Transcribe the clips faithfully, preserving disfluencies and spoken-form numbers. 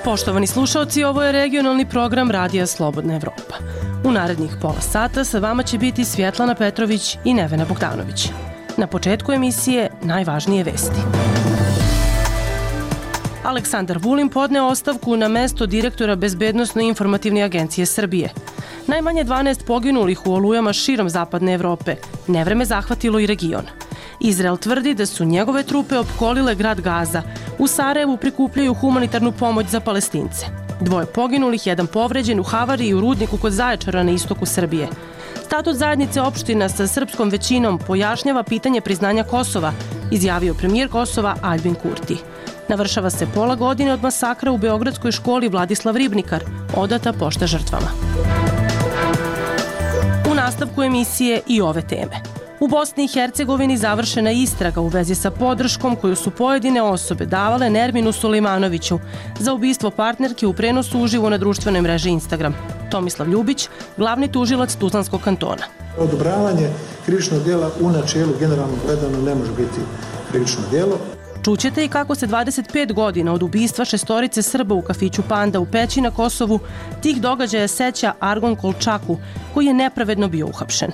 Poštovani slušaoci, ovo je regionalni program Radija Slobodna Evropa. U narednih pola sata sa vama će biti Svjetlana Petrović i Nevena Bogdanović. Na početku emisije najvažnije vesti. Aleksandar Vulin podneo ostavku na mesto direktora Bezbednosno-informativne agencije Srbije. Najmanje dvanaest poginulih u olujama širom zapadne Evrope. Nevreme zahvatilo i region. Izrael tvrdi da su njegove trupe opkolile grad Gaza. U Sarajevu prikupljaju humanitarnu pomoć za Palestince. Dvoje poginulih, jedan povređen u havariji u rudniku kod Zaječara na istoku Srbije. Statut zajednice opština sa srpskom većinom pojašnjava pitanje priznanja Kosova, izjavio premijer Kosova Aljbin Kurti. Navršava se pola godine od masakra u beogradskoj školi Vladislav Ribnikar, odata pošta žrtvama. U nastavku emisije i ove teme. U Bosni i Hercegovini završena istraga u vezi sa podrškom koju su pojedine osobe davale Nerminu Sulejmanoviću za ubistvo partnerke u prenosu uživo na društvenoj mreži Instagram. Tomislav Ljubić, glavni tužilac Tuzlanskog kantona. Odobravanje krivičnog djela u načelu generalno gledano ne može biti krivično djelo. Čućete i kako se dvadeset pet godina od ubistva šestorice Srba u kafiću Panda u Peći na Kosovu tih događaja seća Argon Kolčaku, koji je nepravedno bio uhapšen.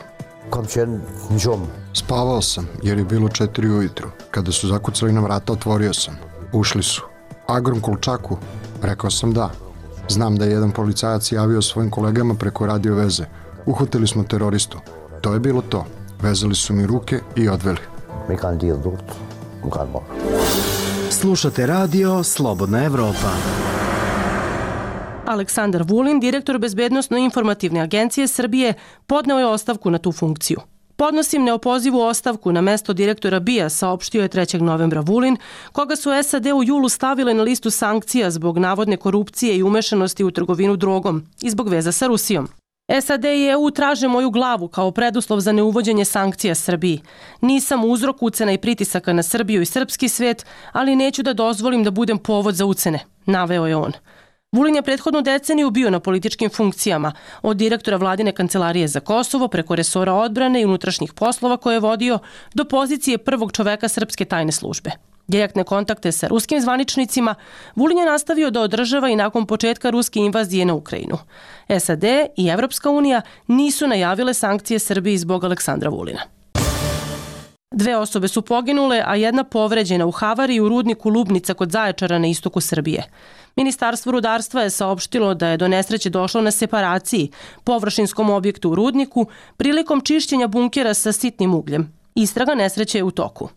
Spavao sam jer je bilo četiri ujutru. Kada su zakucali na vrata, otvorio sam. Ušli su. Argon Kolčaku? Rekao sam da. Znam da je jedan policajac javio svojim kolegama preko radio veze. Uhvatili smo teroristu. To je bilo to. Vezali su mi ruke i odveli. Slušate radio Slobodna Evropa. Aleksandar Vulin, direktor Bezbednosno-informativne agencije Srbije, podneo je ostavku na tu funkciju. Podnosim neopozivu ostavku na mesto direktora B I A, saopštio je trećeg novembra Vulin, koga su S A D u julu stavile na listu sankcija zbog navodne korupcije i umešanosti u trgovinu drogom i zbog veza sa Rusijom. S A D i E U traže moju glavu kao preduslov za neuvođenje sankcija Srbiji. Nisam uzrok ucena i pritisaka na Srbiju i srpski svet, ali neću da dozvolim da budem povod za ucene, naveo je on. Vulin je prethodnu deceniju bio na političkim funkcijama, od direktora vladine kancelarije za Kosovo preko resora odbrane i unutrašnjih poslova koje je vodio do pozicije prvog čoveka srpske tajne službe. Direktne kontakte sa ruskim zvaničnicima Vulin je nastavio da održava i nakon početka ruske invazije na Ukrajinu. S A D i Evropska unija nisu najavile sankcije Srbiji zbog Aleksandra Vulina. Dve osobe su poginule, a jedna povređena u havariji u rudniku Lubnica kod Zaječara na istoku Srbije. Ministarstvo rudarstva je saopštilo da je do nesreće došlo na separaciji, površinskom objektu u rudniku, prilikom čišćenja bunkera sa sitnim ugljem. Istraga nesreće je u toku.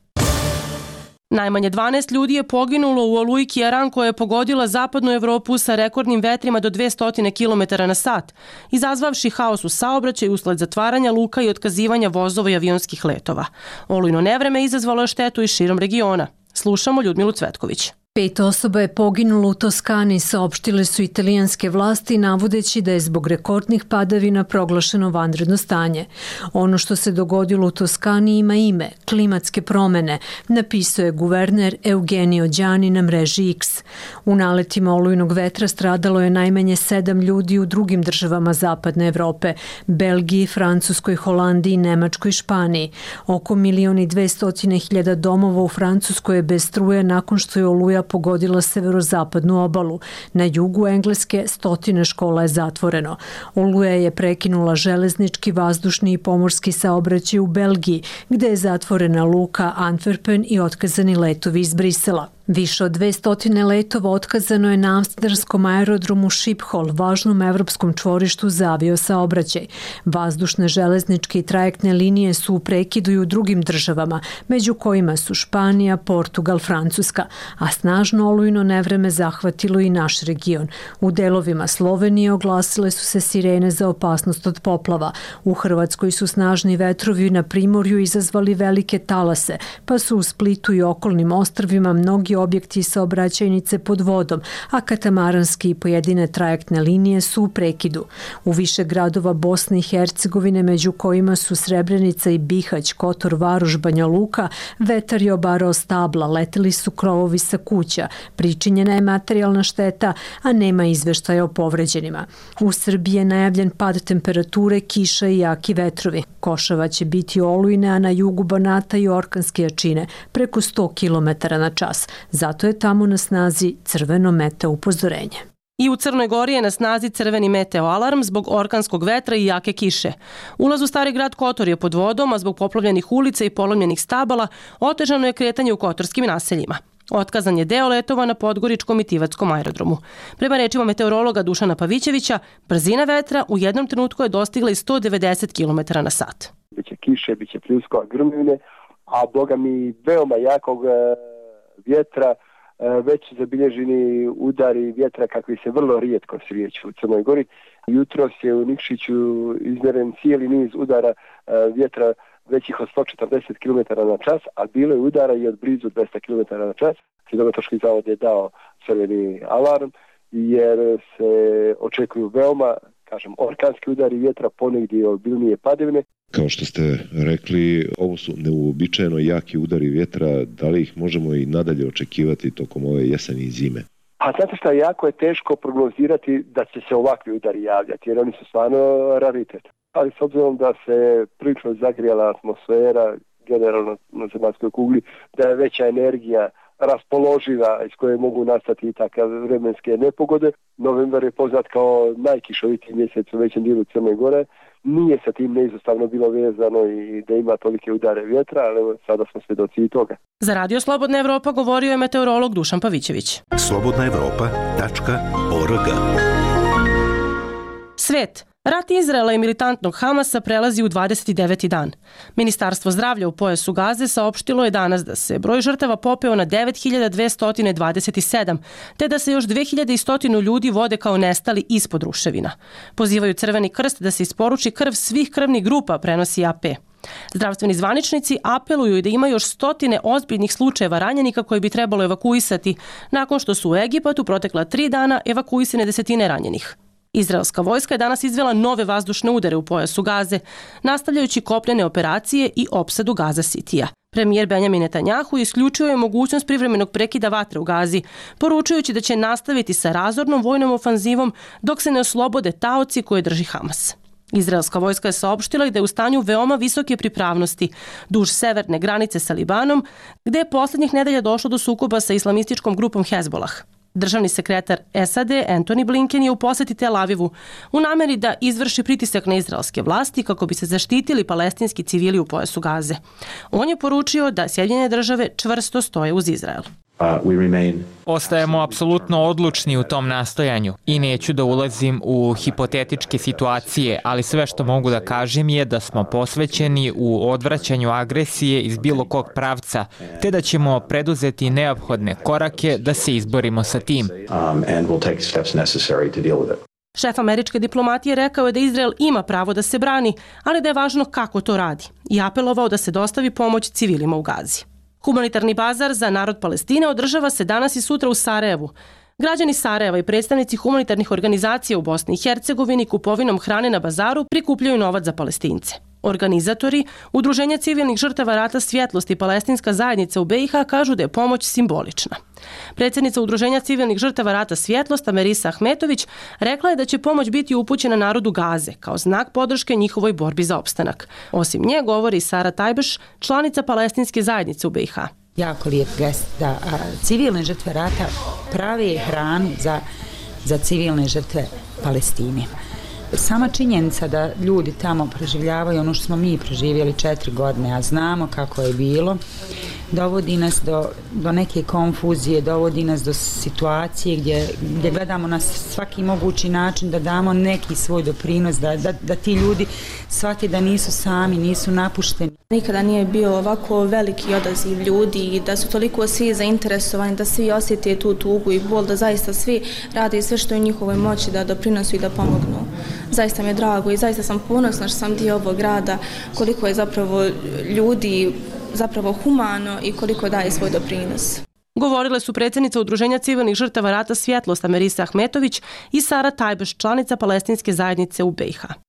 Najmanje dvanaest ljudi je poginulo u oluji Kiaran koja je pogodila zapadnu Evropu sa rekordnim vetrima do dvesta kilometara na sat, izazvavši haos u saobraćaju usled zatvaranja luka i otkazivanja vozova i avionskih letova. Olujno nevreme izazvalo je štetu i širom regiona. Slušamo Ljudmilu Cvetković. Pet osoba je poginulo u Toskani, saopštile su italijanske vlasti navodeći da je zbog rekordnih padavina proglašeno vanredno stanje. Ono što se dogodilo u Toskani ima ime, klimatske promene, napisao je guverner Eugenio Đani na mreži X. U naletima olujnog vetra stradalo je najmanje sedam ljudi u drugim državama zapadne Evrope, Belgiji, Francuskoj, Holandiji, Nemačkoj i Španiji. Oko milion i dvestotine hiljada domova u Francuskoj je bez struje nakon što je oluja pogodila severozapadnu obalu. Na jugu Engleske stotine škola je zatvoreno. Oluja je prekinula železnički, vazdušni i pomorski saobraćaj u Belgiji, gde je zatvorena luka Antwerpen i otkazani letovi iz Brisela. Više od dvesta letova otkazano je na amsterdanskom aerodromu Schiphol, važnom evropskom čvorištu za aviosaobraćaj. Vazdušne, železničke i trajektne linije su u prekidu i u drugim državama, među kojima su Španija, Portugal, Francuska, a snažno olujno nevreme zahvatilo i naš region. U delovima Slovenije oglasile su se sirene za opasnost od poplava. U Hrvatskoj su snažni vetrovi na primorju izazvali velike talase, pa su u Splitu i okolnim ostrvima mnogi objekti i saobraćajnice pod vodom, a katamaranske i pojedine trajektne linije su u prekidu. U više gradova Bosne i Hercegovine, među kojima su Srebrenica i Bihać, Kotor, Varoš, Banja Luka, vetar je obarao stabla, leteli su krovovi sa kuća, pričinjena je materijalna šteta, a nema izveštaja o povređenima. U Srbiji je najavljen pad temperature, kiša i jaki vetrovi. Košava će biti olujne, a na jugu Banata i orkanske jačine, preko sto kilometara na čas. Zato je tamo na snazi crveno meteo upozorenje. I u Crnoj Gori je na snazi crveni meteo alarm zbog orkanskog vetra i jake kiše. Ulaz u stari grad Kotor je pod vodom, a zbog poplavljenih ulica i polomljenih stabala otežano je kretanje u kotorskim naseljima. Otkazan je deo letova na Podgoričkom i Tivatskom aerodromu. Prema rečima meteorologa Dušana Pavićevića, brzina vetra u jednom trenutku je dostigla i sto devedeset kilometara na sat. Biće kiše, biće pljuskova, grmljivine, a boga mi veoma jakog vjetra, već zabilježeni udari vjetra kakvi se vrlo rijetko srijeću u Crnoj Gori. Jutros je u Nikšiću izmjeren cijeli niz udara vjetra većih od sto četrdeset kilometara na čas, a bilo je udara i od blizu dvesta kilometara na čas. Hidrometeorološki zavod je dao crveni alarm jer se očekuju veoma, kažem, orkanski udari vjetra, ponegdje obilnije padavine. Kao što ste rekli, ovo su neuobičajeno jaki udari vjetra, da li ih možemo i nadalje očekivati tokom ove jeseni i zime? A znate šta, jako je teško prognozirati da će se ovakvi udari javljati, jer oni su stvarno raritet. Ali s obzirom da se prilično zagrijala atmosfera, generalno na zemaljskoj kugli, da je veća energija raspoloživa iz koje mogu nastati i takve vremenske nepogode. Novembar je poznat kao najkišovitiji mjesec u većem dijelu Crne Gore. Nije sa tim neizostavno bilo vezano i da ima tolike udare vjetra, ali evo, sada smo svjedoci i toga. Za Radio Slobodna Evropa govorio je meteorolog Dušan Pavićević. slobodna evropa tačka org. Svet. Rat Izraela i militantnog Hamasa prelazi u dvadeset deveti dan. Ministarstvo zdravlja u pojasu Gaze saopštilo je danas da se broj žrtava popeo na devet hiljada dvesta dvadeset sedam, te da se još dve hiljade sto ljudi vode kao nestali ispod ruševina. Pozivaju Crveni krst da se isporuči krv svih krvnih grupa, prenosi A P. Zdravstveni zvaničnici apeluju i da ima još stotine ozbiljnih slučajeva ranjenika koje bi trebalo evakuisati, nakon što su u Egipatu protekla tri dana evakuisane desetine ranjenih. Izraelska vojska je danas izvela nove vazdušne udare u pojasu Gaze, nastavljajući kopnene operacije i opsadu Gaza Citya. Premijer Benjamin Netanjahu isključio je mogućnost privremenog prekida vatre u Gazi, poručujući da će nastaviti sa razornom vojnom ofanzivom dok se ne oslobode taoci koje drži Hamas. Izraelska vojska je saopštila i da je u stanju veoma visoke pripravnosti duž severne granice sa Libanom, gde je poslednjih nedelja došlo do sukoba sa islamističkom grupom Hezbolah. Državni sekretar S A D Antony Blinken je u poseti Tel Avivu u nameri da izvrši pritisak na izraelske vlasti kako bi se zaštitili palestinski civili u pojasu Gaze. On je poručio da Sjedinjene države čvrsto stoje uz Izrael. Ostajemo apsolutno odlučni u tom nastojanju i neću da ulazim u hipotetičke situacije, ali sve što mogu da kažem je da smo posvećeni u odvraćanju agresije iz bilo kog pravca, te da ćemo preduzeti neophodne korake da se izborimo sa tim. Šef američke diplomatije rekao je da Izrael ima pravo da se brani, ali da je važno kako to radi i apelovao da se dostavi pomoć civilima u Gazi. Humanitarni bazar za narod Palestine održava se danas i sutra u Sarajevu. Građani Sarajeva i predstavnici humanitarnih organizacija u Bosni i Hercegovini kupovinom hrane na bazaru prikupljaju novac za Palestince. Organizatori, Udruženja civilnih žrtava rata Svjetlost i Palestinska zajednica u B i H kažu da je pomoć simbolična. Predsjednica Udruženja civilnih žrtava rata Svjetlost, Amerisa Ahmetović, rekla je da će pomoć biti upućena narodu Gaze kao znak podrške njihovoj borbi za opstanak. Osim nje govori Sara Tajbeš, članica Palestinske zajednice u B i H. Jako lijep gest da civilne žrtve rata prave hranu za, za civilne žrtve Palestine. Sama činjenica da ljudi tamo preživljavaju ono što smo mi preživjeli četiri godine, a znamo kako je bilo, dovodi nas do, do neke konfuzije, dovodi nas do situacije gdje, gdje gledamo na svaki mogući način da damo neki svoj doprinos, da, da, da ti ljudi shvate da nisu sami, nisu napušteni. Nikada nije bio ovako veliki odaziv ljudi i da su toliko svi zainteresovani, da svi osjete tu tugu i bol, da zaista svi rade sve što je u njihovoj moći da doprinosu i da pomognu. Zaista mi je drago i zaista sam ponosna što sam dio ovog grada, koliko je zapravo ljudi zapravo humano i koliko daje svoj doprinos. Govorile su predsjednica Udruženja civilnih žrtava rata Svjetlost Amerisa Ahmetović i Sara Tajbeš, članica Palestinske zajednice u B i H.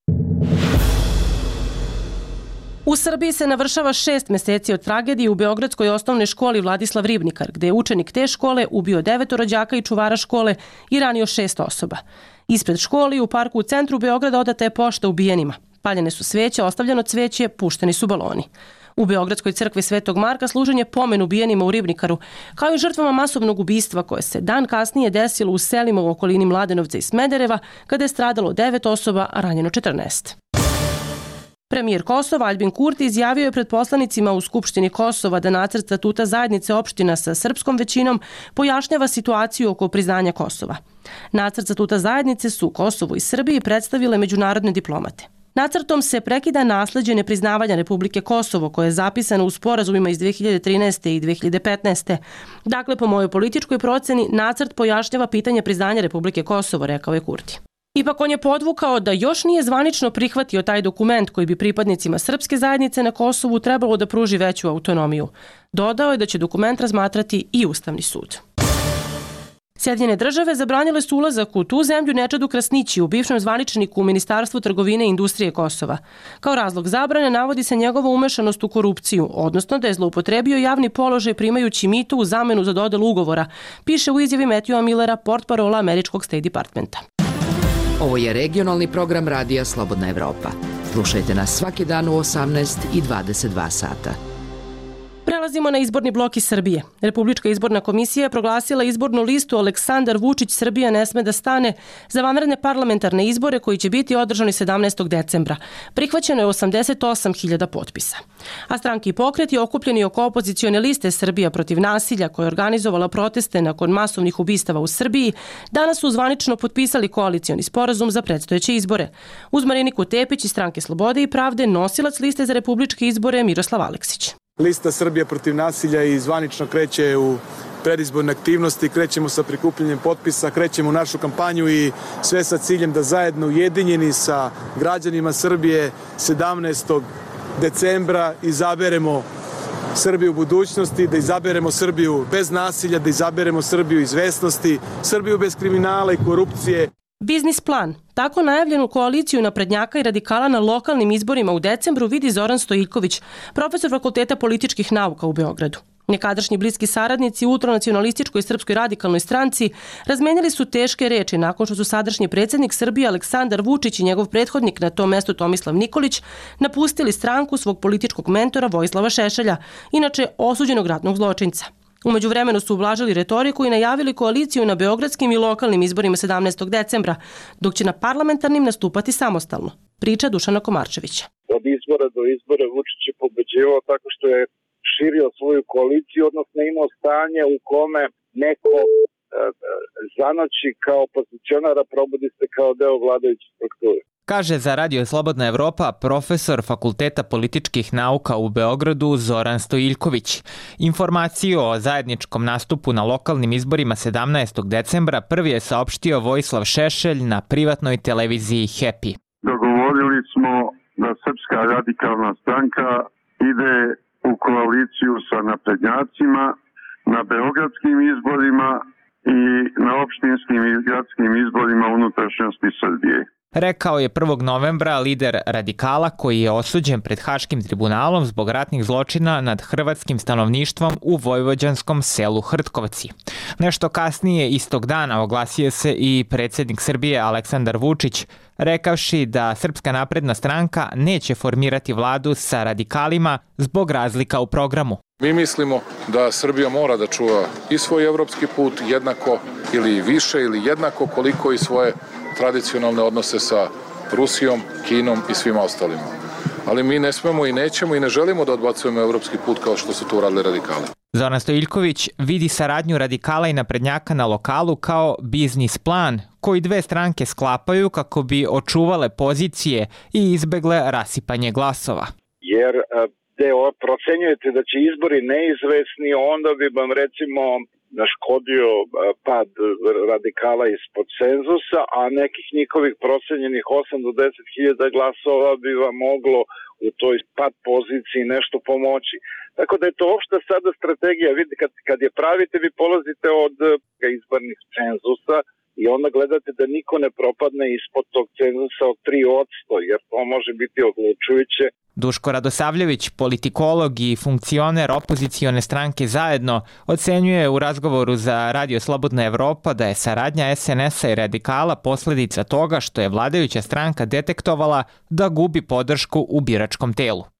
U Srbiji se navršava šest meseci od tragedije u Beogradskoj osnovnoj školi Vladislav Ribnikar, gde je učenik te škole ubio devetoro đaka i čuvara škole i ranio šest osoba. Ispred školi u parku u centru Beograda odata je pošta ubijenima. Paljene su sveće, ostavljeno cveće, pušteni su baloni. U Beogradskoj crkvi Svetog Marka služen je pomen ubijenima u Ribnikaru, kao i žrtvama masovnog ubistva koje se dan kasnije desilo u selima u okolini Mladenovca i Smedereva, kada je stradalo devet osoba, a ranjeno četrnaest. Premijer Kosova Aljbin Kurti izjavio je pred poslanicima u Skupštini Kosova da nacrt statuta zajednice opština sa srpskom većinom pojašnjava situaciju oko priznanja Kosova. Nacrt statuta zajednice su Kosovo i Srbiji predstavile međunarodne diplomate. Nacrtom se prekida nasleđe nepriznavanja Republike Kosovo koje je zapisano u sporazumima iz dve hiljade trinaeste i dve hiljade petnaeste. Dakle, po mojoj političkoj proceni, nacrt pojašnjava pitanje priznanja Republike Kosovo, rekao je Kurti. Ipak on je podvukao da još nije zvanično prihvatio taj dokument koji bi pripadnicima srpske zajednice na Kosovu trebalo da pruži veću autonomiju. Dodao je da će dokument razmatrati i Ustavni sud. Sjedinjene države zabranile su ulazak u tu zemlju Nečadu Krasnići, u bivšem zvaničniku u Ministarstvu trgovine i industrije Kosova. Kao razlog zabrane navodi se njegova umešanost u korupciju, odnosno da je zloupotrebio javni položaj primajući mito u zamenu za dodelu ugovora, piše u izjavi Matthewa Millera, portparola američkog State Departmenta. Ovo je regionalni program Radija Slobodna Evropa. Slušajte nas svaki dan u osamnaest i dvadeset dva sata. Prelazimo na izborni blok iz Srbije. Republička izborna komisija je proglasila izbornu listu Aleksandar Vučić Srbija ne sme da stane za vanredne parlamentarne izbore koji će biti održani sedamnaestog decembra. Prihvaćeno je osamdeset osam hiljada potpisa. A stranki i pokreti okupljeni oko opozicione liste Srbija protiv nasilja koja je organizovala proteste nakon masovnih ubistava u Srbiji, danas su zvanično potpisali koalicioni sporazum za predstojeće izbore. Uz Mariniku Tepić iz stranke Slobode i pravde nosilac liste za republičke izbore Miroslav Aleksić. Lista Srbija protiv nasilja i zvanično kreće u predizborne aktivnosti, krećemo sa prikupljanjem potpisa, krećemo u našu kampanju i sve sa ciljem da zajedno ujedinjeni sa građanima Srbije sedamnaestog decembra izaberemo Srbiju budućnosti, da izaberemo Srbiju bez nasilja, da izaberemo Srbiju izvesnosti, Srbiju bez kriminala i korupcije. Biznis plan. Tako najavljenu koaliciju naprednjaka i radikala na lokalnim izborima u decembru vidi Zoran Stojiljković, profesor Fakulteta političkih nauka u Beogradu. Nekadašnji bliski saradnici u ultranacionalističkoj srpskoj radikalnoj stranci razmenili su teške reči nakon što su sadašnji predsjednik Srbije Aleksandar Vučić i njegov prethodnik na tom mestu Tomislav Nikolić napustili stranku svog političkog mentora Vojislava Šešelja, inače osuđenog ratnog zločinca. Umeđu vremenu su ublažili retoriku i najavili koaliciju na beogradskim i lokalnim izborima sedamnaestog decembra, dok će na parlamentarnim nastupati samostalno. Priča Dušana Komarčevića. Od izbora do izbora Vučić je pobeđivao tako što je širio svoju koaliciju, odnosno imao stanje u kome neko e, zanoći kao opozicionar, a probudi se kao deo vladajuće strukture. Kaže za Radio Slobodna Evropa profesor Fakulteta političkih nauka u Beogradu Zoran Stojiljković. Informaciju o zajedničkom nastupu na lokalnim izborima sedamnaestog decembra prvi je saopštio Vojislav Šešelj na privatnoj televiziji Happy. Dogovorili smo da Srpska radikalna stranka ide u koaliciju sa naprednjacima na beogradskim izborima i na opštinskim i gradskim izborima unutrašnjosti Srbije. Rekao je prvog novembra lider radikala koji je osuđen pred Haškim tribunalom zbog ratnih zločina nad hrvatskim stanovništvom u vojvođanskom selu Hrtkovci. Nešto kasnije istog dana oglasio se i predsjednik Srbije Aleksandar Vučić, rekavši da Srpska napredna stranka neće formirati vladu sa radikalima zbog razlika u programu. Mi mislimo da Srbija mora da čuva i svoj evropski put jednako ili više ili jednako koliko i svoje tradicionalne odnose sa Rusijom, Kinom i svima ostalima. Ali mi ne smemo i nećemo i ne želimo da odbacujemo evropski put kao što su to uradili radikali. Zoran Stojiljković vidi saradnju radikala i naprednjaka na lokalu kao biznis plan koji dve stranke sklapaju kako bi očuvale pozicije i izbegle rasipanje glasova. Jer gde procenjujete da će izbori neizvesni, onda bi vam recimo naškodio pad radikala ispod cenzusa, a nekih njihovih procenjenih osam do deset hiljada glasova bi vam moglo u toj pad poziciji nešto pomoći. Tako da je to opšta sada strategija. Vidite, kad, kad je pravite, vi polazite od izbornih cenzusa i onda gledate da niko ne propadne ispod tog cenzusa od tri posto, jer to može biti odlučujuće. Duško Radosavljević, politikolog i funkcioner opozicione stranke Zajedno, ocenjuje u razgovoru za Radio Slobodna Evropa da je saradnja es en es a i radikala posledica toga što je vladajuća stranka detektovala da gubi podršku u biračkom telu.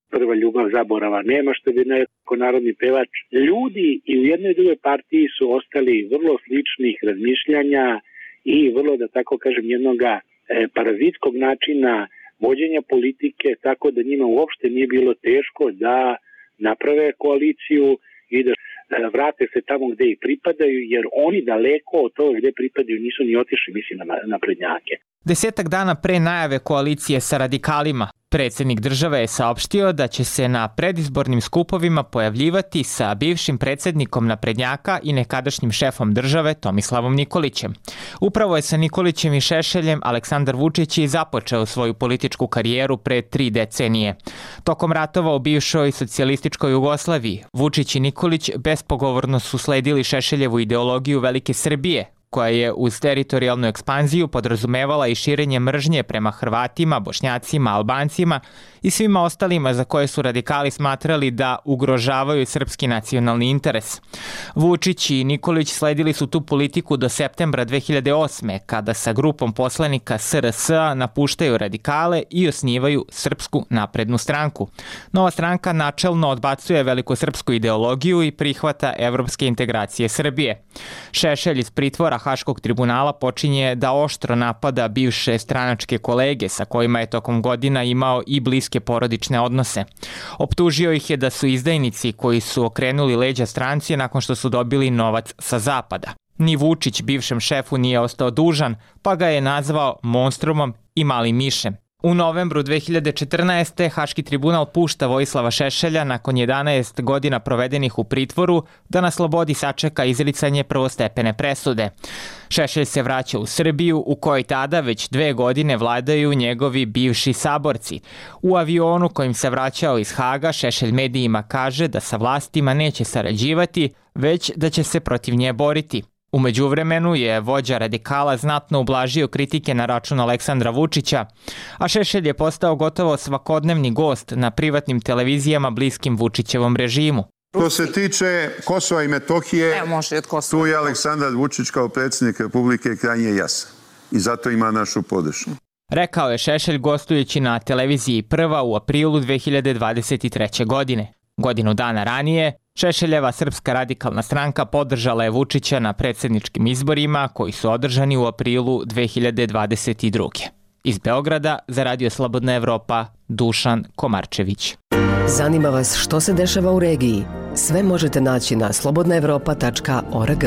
prva ljubav zaborava nema, što bi neko narodni pevač. Ljudi i u jednoj i drugoj partiji su ostali vrlo sličnih razmišljanja i vrlo, da tako kažem, jednoga e, parazitskog načina vođenja politike, tako da njima uopšte nije bilo teško da naprave koaliciju i da vrate se tamo gde i pripadaju, jer oni daleko od toga gde pripadaju nisu ni otišli, mislim, na naprednjake. Desetak dana pre najave koalicije sa radikalima, predsjednik države je saopštio da će se na predizbornim skupovima pojavljivati sa bivšim predsjednikom naprednjaka i nekadašnjim šefom države Tomislavom Nikolićem. Upravo je sa Nikolićem i Šešeljem Aleksandar Vučić i započeo svoju političku karijeru pre tri decenije. Tokom ratova u bivšoj socijalističkoj Jugoslaviji, Vučić i Nikolić bespogovorno su sledili Šešeljevu ideologiju Velike Srbije, koja je uz teritorijalnu ekspanziju podrazumevala i širenje mržnje prema Hrvatima, Bošnjacima, Albancima i svima ostalima za koje su radikali smatrali da ugrožavaju srpski nacionalni interes. Vučić i Nikolić sledili su tu politiku do septembra dve hiljade osme, kada sa grupom poslanika S R S-a napuštaju radikale i osnivaju Srpsku naprednu stranku. Nova stranka načelno odbacuje velikosrpsku ideologiju i prihvata evropske integracije Srbije. Šešelj iz pritvora Haškog tribunala počinje da oštro napada bivše stranačke kolege sa kojima je tokom godina imao i bliske porodične odnose. Optužio ih je da su izdajnici koji su okrenuli leđa stranci nakon što su dobili novac sa zapada. Ni Vučić bivšem šefu nije ostao dužan, pa ga je nazvao monstrumom i malim mišem. U novembru dve hiljade četrnaeste. Haški tribunal pušta Vojislava Šešelja nakon jedanaest godina provedenih u pritvoru da na slobodi sačeka izricanje prvostepene presude. Šešelj se vraća u Srbiju, u kojoj tada već dve godine vladaju njegovi bivši saborci. U avionu kojim se vraćao iz Haga, Šešelj medijima kaže da sa vlastima neće sarađivati, već da će se protiv nje boriti. U međuvremenu je vođa radikala znatno ublažio kritike na račun Aleksandra Vučića, a Šešelj je postao gotovo svakodnevni gost na privatnim televizijama bliskim Vučićevom režimu. Što se tiče Kosova i Metohije, Evo, tu je Aleksandar Vučić kao predsjednik Republike krajnje jasan i zato ima našu podršku. Rekao je Šešelj gostujući na televiziji Prva u aprilu dve hiljade dvadeset treće. godine. Godinu dana ranije, Šešeljeva Srpska radikalna stranka podržala je Vučića na predsjedničkim izborima koji su održani u aprilu dve hiljade dvadeset druge. Iz Beograda za Radio Slobodna Evropa, Dušan Komarčević. Zanima vas što se dešava u regiji? Sve možete naći na slobodna evropa tačka org.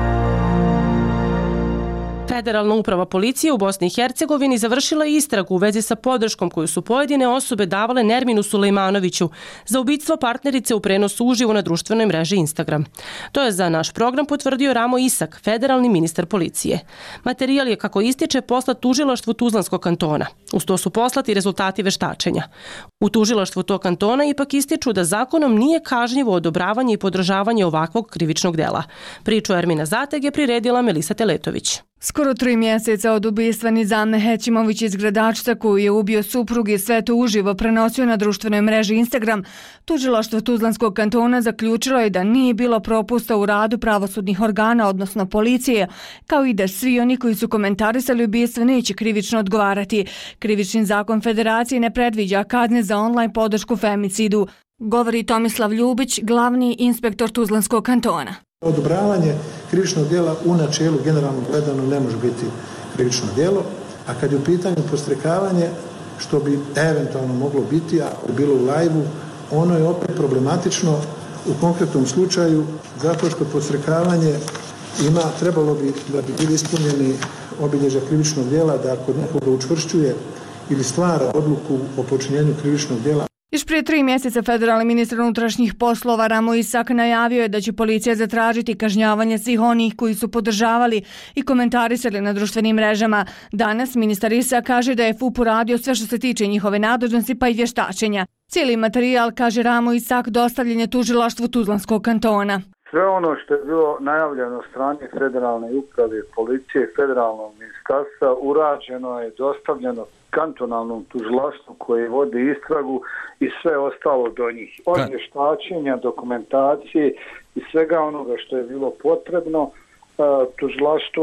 Federalna uprava policije u Bosni i Hercegovini završila istragu u vezi sa podrškom koju su pojedine osobe davale Nerminu Sulejmanoviću za ubistvo partnerice u prenosu uživo na društvenoj mreži Instagram. To je za naš program potvrdio Ramo Isak, federalni ministar policije. Materijal je, kako ističe, poslat tužilaštvu Tuzlanskog kantona. Uz to su poslati rezultati veštačenja. U tužilaštvu tog kantona ipak ističu da zakonom nije kažnjivo odobravanje i podržavanje ovakvog krivičnog dela. Priču Ermina Zateg je priredila Melisa Teletović. Skoro tri mjeseca od ubistva Nizame Hećimović iz Gradačca, koju je ubio suprug i sve to uživo prenosio na društvenoj mreži Instagram, tužilaštvo Tuzlanskog kantona zaključilo je da nije bilo propusta u radu pravosudnih organa, odnosno policije, kao i da svi oni koji su komentarisali ubistvo neće krivično odgovarati. Krivični zakon federacije ne predviđa kazne za online podršku femicidu, govori Tomislav Ljubić, glavni inspektor Tuzlanskog kantona. Odobravanje krivičnog djela u načelu generalno gledano ne može biti krivično djelo, a kad je u pitanju podstrekavanje, što bi eventualno moglo biti, ako je bilo u lajvu, ono je opet problematično u konkretnom slučaju, zato što podstrekavanje ima, trebalo bi da bi bili ispunjeni obilježja krivičnog djela, da ako nekoga učvršćuje ili stvara odluku o počinjenju krivičnog djela. Još prije tri mjeseca federalni ministar unutrašnjih poslova Ramo Isak najavio je da će policija zatražiti kažnjavanje svih onih koji su podržavali i komentarisali na društvenim mrežama. Danas ministar Isak kaže da je F U P uradio sve što se tiče njihove nadležnosti pa i vještačenja. Cijeli materijal, kaže Ramo Isak, dostavljen je tužilaštvu Tuzlanskog kantona. Sve ono što je bilo najavljeno od strane federalne uprave, policije, federalnog ministarstva, urađeno je, dostavljeno kantonalnom tužilaštvu koje vode istragu i sve ostalo do njih. Od vještačenja, dokumentacije i svega onoga što je bilo potrebno, tužilaštvo je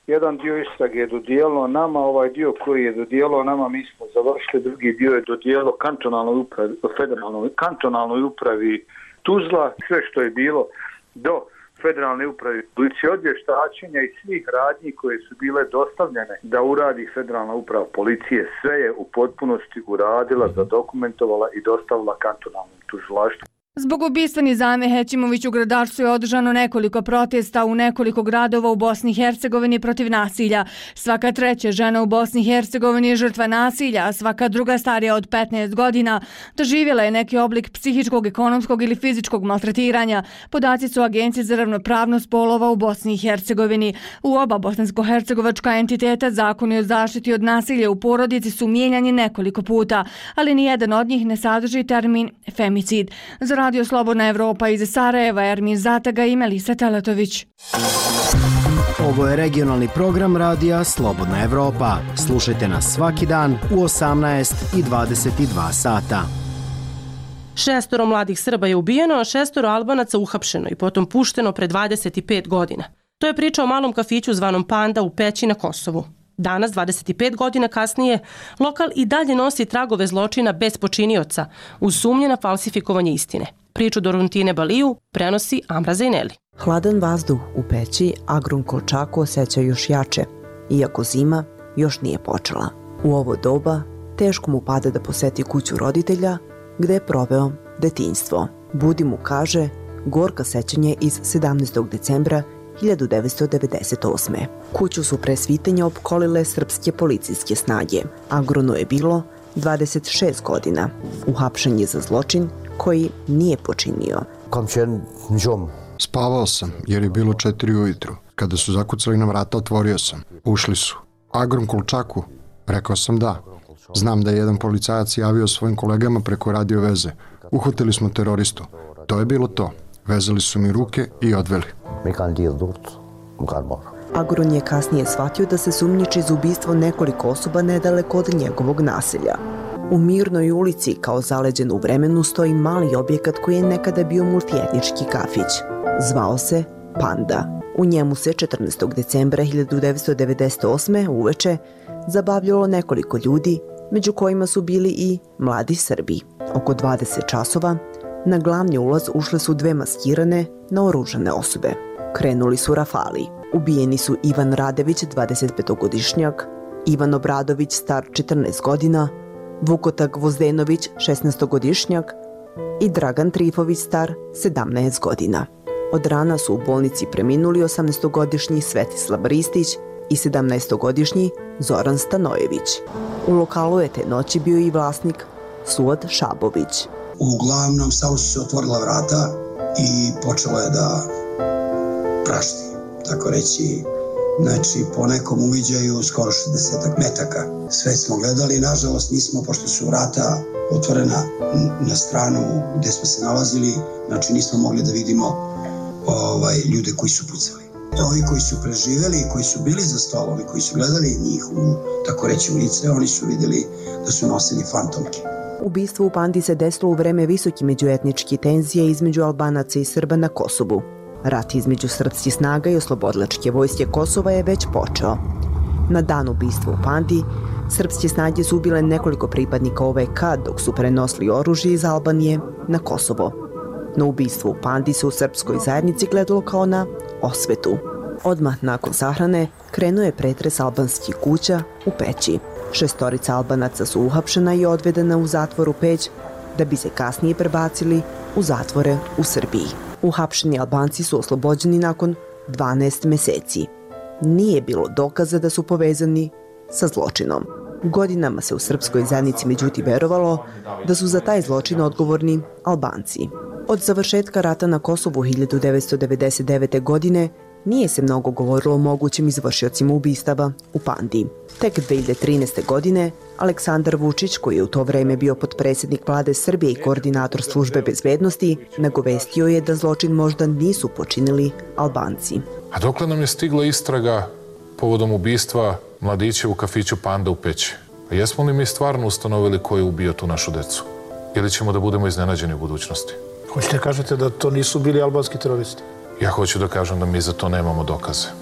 jedan dio istrage je dodijelio nama, ovaj dio koji je dodijelio nama mi smo završili, drugi dio je dodijelio kantonalnoj upravi, federalnoj, kantonalnoj upravi Tuzla, sve što je bilo do federalne uprave policije, od vještačenja i svih radnji koje su bile dostavljene da uradi federalna uprava policije, sve je u potpunosti uradila, zadokumentovala i dostavila kantonalnom tužilaštvu. Zbog ubistva Nizame Hećimović u Gradačcu je održano nekoliko protesta u nekoliko gradova u Bosni i Hercegovini protiv nasilja. Svaka treća žena u Bosni i Hercegovini je žrtva nasilja, a svaka druga starija od petnaest godina doživjela je neki oblik psihičkog, ekonomskog ili fizičkog maltretiranja. Podaci su Agencije za ravnopravnost polova u Bosni i Hercegovini. U oba bosansko-hercegovačka entiteta zakoni o zaštiti od nasilja u porodici su mijenjani nekoliko puta, ali nijedan od njih ne sadrži termin femicid. Za Radio Slobodna Evropa iz Sarajeva, Ermin Zataga i Melisa Teletović. Ovo je regionalni program Radija Slobodna Evropa. Slušajte nas svaki dan u osamnaest i dvadeset dva sata. Šestoro mladih Srba je ubijeno, a šestoro Albanaca uhapšeno i potom pušteno pre dvadeset pet godina. To je priča o malom kafiću zvanom Panda u Peći na Kosovu. Danas, dvadeset pet godina kasnije, lokal i dalje nosi tragove zločina bez počinioca, uz sumnje na falsifikovanje istine. Priču Dorontine Baliju prenosi Amra Zejneli. Hladan vazduh u Peći Agron Kolčaku osjeća još jače, iako zima još nije počela. U ovo doba teško mu pada da poseti kuću roditelja, gde je proveo detinjstvo. Budi mu kaže gorka sećanje iz sedamnaestog decembra hiljadu devetsto devedeset osme. Kuću su pre svitenja opkolile srpske policijske snage. Agronu je bilo dvadeset šest godina. Uhapšen je za zločin koji nije počinio. Spavao sam jer je bilo četiri ujutru. Kada su zakucali na vrata, otvorio sam. Ušli su. Agron Kolčaku? Rekao sam da. Znam da je jedan policajac javio svojim kolegama preko radio veze. Uhvatili smo teroristu. To je bilo to. Vezali su mi ruke i odveli. Agron je kasnije shvatio da se sumnjiči za ubistvo nekoliko osoba nedaleko od njegovog naselja. U Mirnoj ulici, kao zaleđen u vremenu, stoji mali objekat koji je nekada bio multietnički kafić. Zvao se Panda. U njemu se četrnaestog decembra hiljadu devetsto devedeset osme uveče zabavljalo nekoliko ljudi, među kojima su bili i mladi Srbi. Oko dvadeset časova na glavni ulaz ušle su dve maskirane, naoružane osobe. Krenuli su rafali. Ubijeni su Ivan Radević, dvadesetpetogodišnjak, Ivan Obradović, star četrnaest godina, Vukota Gvozdenović, šesnaestogodišnjak i Dragan Trifović, star sedamnaest godina. Od rana su u bolnici preminuli osamnaestogodišnji Svetislav Ristić i sedamnaestogodišnji Zoran Stanojević. U lokalu je te noći bio i vlasnik Suad Šabović. Uglavnom, samo su se otvorila vrata i počelo je da prašti, tako reći, znači po nekom uviđaju skoro šezdeset metaka. Sve smo gledali, nažalost nismo, pošto su vrata otvorena na stranu gde smo se nalazili, znači nismo mogli da vidimo ovaj, ljude koji su pucali. Ovi koji su preživeli i koji su bili za stolom i koji su gledali njih u, tako reći, u lice, oni su videli da su nosili fantomke. Ubistvo u Pandi se desilo u vreme visoke međuetničke tenzije između Albanaca i Srba na Kosovu. Rat između srpskih snaga i oslobodilačke vojske Kosova je već počeo. Na dan ubistva u Pandi, srpske snage su ubile nekoliko pripadnika O V K dok su prenosili oružje iz Albanije na Kosovo. Na ubistvo u Pandi se u srpskoj zajednici gledalo kao na osvetu. Odmah nakon sahrane krenuo je pretres albanskih kuća u Peći. Šestorica Albanaca su uhapšena i odvedena u zatvor u Peć, da bi se kasnije prebacili u zatvore u Srbiji. Uhapšeni Albanci su oslobođeni nakon dvanaest meseci. Nije bilo dokaza da su povezani sa zločinom. Godinama se u srpskoj zajednici međutim verovalo da su za taj zločin odgovorni Albanci. Od završetka rata na Kosovu hiljadu devetsto devedeset devete. godine nije se mnogo govorilo o mogućim izvršiocima ubistava u Pandi. Tek dve hiljade trinaeste. godine Aleksandar Vučić, koji je u to vreme bio potpredsjednik vlade Srbije i koordinator službe bezbednosti, nagovestio je da zločin možda nisu počinili Albanci. A dokle nam je stigla istraga povodom ubistva mladića u kafiću Panda u Peći? A jesmo li mi stvarno ustanovili ko je ubio tu našu decu? Ili ćemo da budemo iznenađeni u budućnosti? Hoćete kažete da to nisu bili albanski teroristi? Ja hoću da kažem da mi za to nemamo dokaze.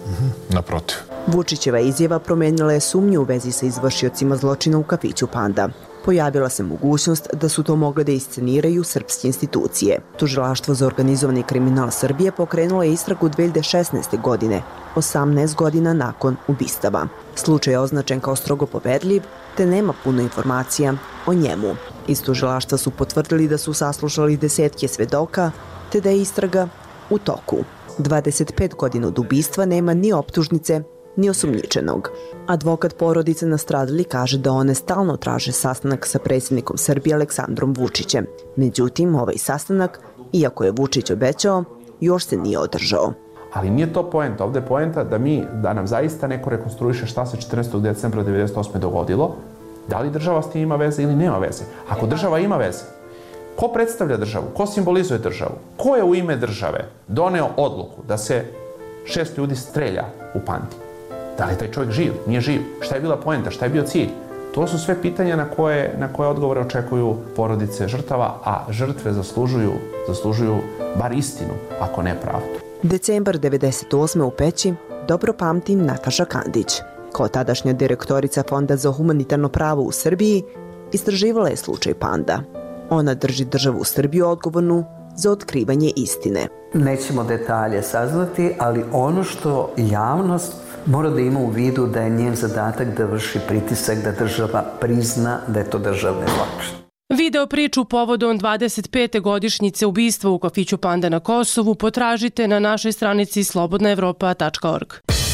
Naprotiv. Vučićeva izjava promenila je sumnju u vezi sa izvršiocima zločina u kafiću Panda. Pojavila se mogućnost da su to mogle da isceniraju srpske institucije. Tužilaštvo za organizovani kriminal Srbije pokrenulo je istragu dve hiljade šesnaeste. godine, osamnaest godina nakon ubistava. Slučaj je označen kao strogo poverljiv, te nema puno informacija o njemu. Iz tužilaštva su potvrdili da su saslušali desetke svedoka, te da je istraga u toku. dvadeset pet godina od ubistva nema ni optužnice, ni osumnjičenog. Advokat porodice nastradali kaže da one stalno traže sastanak sa predsjednikom Srbije Aleksandrom Vučićem. Međutim, ovaj sastanak, iako je Vučić obećao, još se nije održao. Ali nije to poenta. Ovde je poenta da mi, da nam zaista neko rekonstruiše šta se četrnaestog decembra devedeset osme. dogodilo, da li država s tim ima veze ili nema veze. Ako država ima veze, ko predstavlja državu? Ko simbolizuje državu? Ko je u ime države doneo odluku da se šest ljudi strelja u Pandi? Da li je taj čovjek živ? Nije živ? Šta je bila poenta? Šta je bio cilj? To su sve pitanja na koje, na koje odgovore očekuju porodice žrtava, a žrtve zaslužuju, zaslužuju bar istinu, ako ne pravdu. Decembar devedeset osme. u Peći dobro pamti Nataša Kandić. Kao tadašnja direktorica Fonda za humanitarno pravo u Srbiji, istraživala je slučaj Panda. Ona drži državu Srbiju odgovornu za otkrivanje istine. Nećemo detalje saznati, ali ono što javnost mora da ima u vidu da je njen zadatak da vrši pritisak da država prizna da je to državni zločin. Video priču povodom dvadeset pete godišnjice ubistva u kafiću Panda na Kosovu potražite na našoj stranici slobodna evropa tačka org.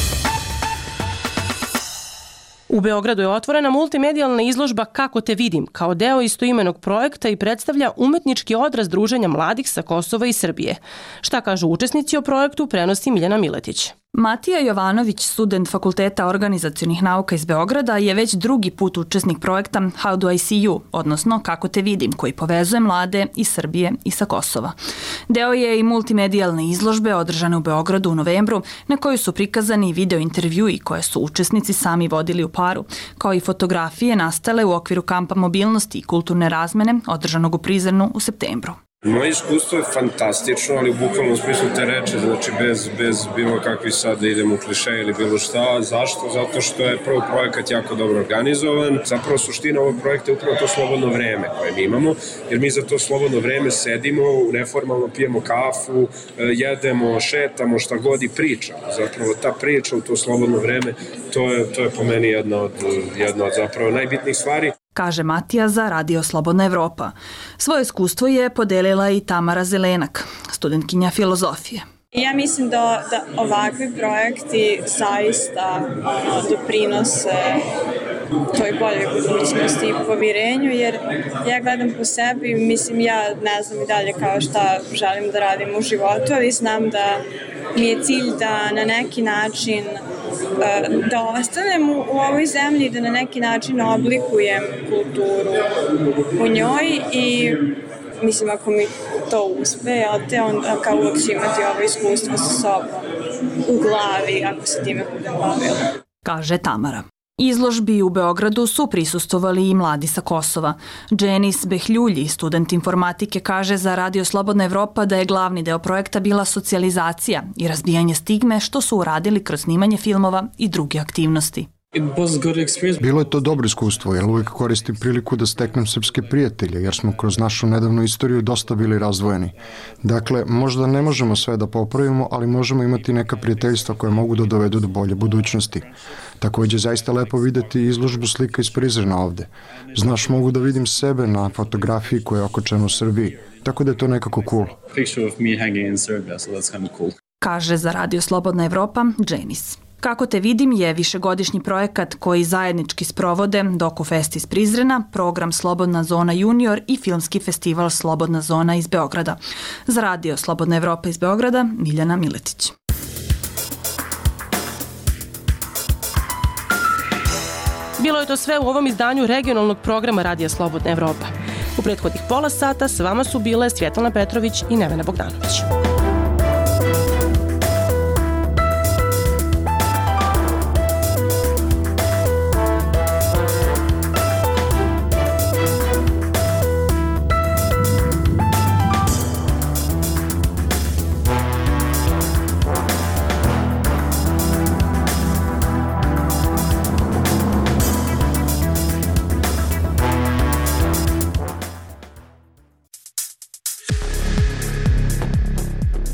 U Beogradu je otvorena multimedijalna izložba Kako te vidim, kao deo istoimenog projekta i predstavlja umetnički odraz druženja mladih sa Kosova i Srbije. Šta kažu učesnici o projektu, prenosi Miljana Miletić. Matija Jovanović, student Fakulteta organizacionih nauka iz Beograda, je već drugi put učesnik projekta How do I see you, odnosno Kako te vidim, koji povezuje mlade iz Srbije i sa Kosova. Deo je i multimedijalne izložbe održane u Beogradu u novembru, na kojoj su prikazani video intervjui koje su učesnici sami vodili u paru, kao i fotografije nastale u okviru kampa mobilnosti i kulturne razmene održanog u Prizrenu u septembru. Moje iskustvo je fantastično, ali u bukvalnom smislu te reče, znači bez, bez bilo kakvih sad da idemo u kliše ili bilo šta. Zašto? Zato što je prvo projekat jako dobro organizovan. Zapravo suština ovog projekta je upravo to slobodno vreme koje mi imamo, jer mi za to slobodno vreme sedimo, neformalno pijemo kafu, jedemo, šetamo, šta god i pričamo. Zapravo ta priča u to slobodno vreme, to je, to je po meni jedna od, jedna od zapravo najbitnijih stvari. Kaže Matija za Radio Slobodna Evropa. Svoje iskustvo je podelila i Tamara Zelenak, studentkinja filozofije. Ja mislim da, da ovakvi projekti zaista ono, doprinose toj boljoj budućnosti i povjerenju, jer ja gledam po sebi, mislim ja ne znam i dalje kao šta želim da radim u životu, ali znam da mi je cilj da na neki način da ostanem u ovoj zemlji, da na neki način oblikujem kulturu u njoj i mislim ako mi to uspe, te onda kao uvijek ću imati ovo iskustvo sa sobom u glavi ako se time budem bavila. Kaže Tamara. Izložbi u Beogradu su prisustvovali i mladi sa Kosova. Dženis Behljulji, student informatike, kaže za Radio Slobodna Evropa da je glavni deo projekta bila socijalizacija i razbijanje stigme što su uradili kroz snimanje filmova i druge aktivnosti. Bilo je to dobro iskustvo, jer uvijek koristim priliku da steknem srpske prijatelje, jer smo kroz našu nedavnu istoriju dosta bili razdvojeni. Dakle, možda ne možemo sve da popravimo, ali možemo imati neka prijateljstva koje mogu da dovedu do bolje budućnosti. Takođe, zaista lepo videti izložbu slika iz Prizrena ovde. Znaš, mogu da vidim sebe na fotografiji koja je okočena u Srbiji, tako da je to nekako cool. Kaže za Radio Slobodna Evropa Dženis. Kako te vidim je višegodišnji projekat koji zajednički sprovode DokuFest iz Prizrena, program Slobodna zona junior i filmski festival Slobodna zona iz Beograda. Za Radio Slobodna Evropa iz Beograda, Miljana Miletić. Bilo je to sve u ovom izdanju regionalnog programa Radija Slobodna Evropa. U prethodnih pola sata s vama su bile Svjetlana Petrović i Nevena Bogdanović.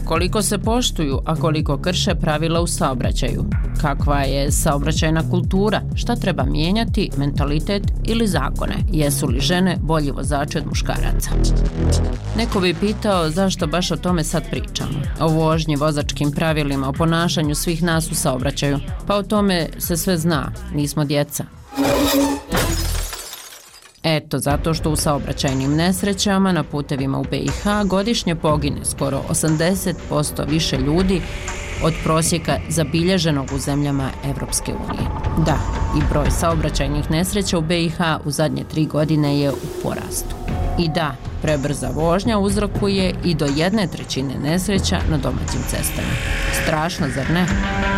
koliko se poštuju, a koliko krše pravila u saobraćaju. Kakva je saobraćajna kultura, šta treba mijenjati, mentalitet ili zakone, jesu li žene bolji vozači od muškaraca. Neko bi pitao zašto baš o tome sad pričamo, o vožnji, vozačkim pravilima, o ponašanju svih nas u saobraćaju. Pa o tome se sve zna, nismo djeca. Eto, zato što u saobraćajnim nesrećama na putevima u B i H godišnje pogine skoro osamdeset posto više ljudi od prosjeka zabilježenog u zemljama Evropske unije. Da, i broj saobraćajnih nesreća u B i H u zadnje tri godine je u porastu. I da, prebrza vožnja uzrokuje i do jedne trećine nesreća na domaćim cestama. Strašno, zar ne?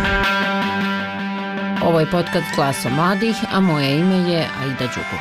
Ovo je podcast Glaso mladih, a moje ime je Aida Đugo.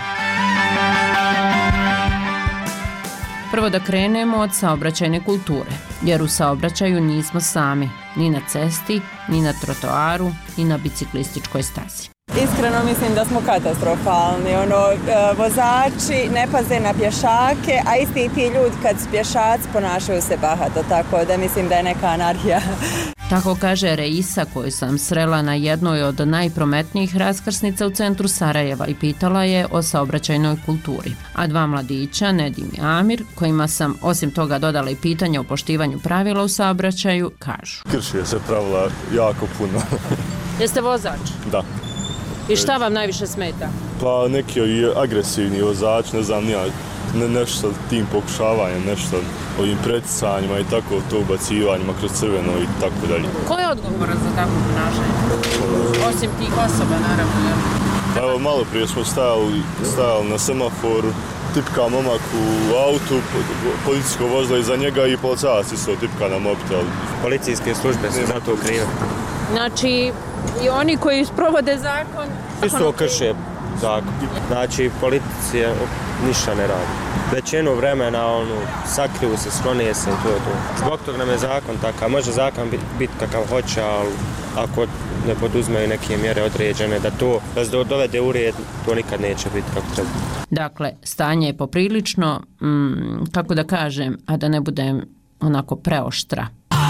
Prvo da krenemo od saobraćajne kulture, jer u saobraćaju nismo sami, ni na cesti, ni na trotoaru, ni na biciklističkoj stazi. Iskreno mislim da smo katastrofalni, ono, vozači ne paze na pješake, a isti ti ljudi kad su pješaci ponašaju se bahato, tako da mislim da je neka anarhija. Tako kaže Reisa, koju sam srela na jednoj od najprometnijih raskrsnica u centru Sarajeva i pitala je o saobraćajnoj kulturi. A dva mladića, Nedim i Amir, kojima sam osim toga dodala i pitanje o poštivanju pravila u saobraćaju, kažu. Krši se pravila jako puno. Jeste vozač? Da. I šta vam najviše smeta? Pa neki agresivni vozač, ne znam, nija, ne, nešto tim pokušavanjem, nešto ovim preticanjima i tako, to ubacivanjima kroz crveno i tako dalje. Ko je odgovoran za takvo ponašanje? Osim tih osoba, naravno. Pa evo, malo prije smo stajali, stajali na semaforu, tipka momak u autu, policijsko vozilo iza njega i policajac isto tipka na mobitel. Policijske službe su za to krive. Znači, i oni koji sprovode zakon... Isto krše zakon. Znači, policija ništa ne radi. Većinu vremena ono, sakriju se, sklonije se i to je to. Zbog toga nam je zakon takav. Može zakon biti kakav hoće, ali ako ne poduzmeju neke mjere određene, da to da se dovede u red, to nikad neće biti kako treba. Dakle, stanje je poprilično, mm, kako da kažem, a da ne budem onako preoštra.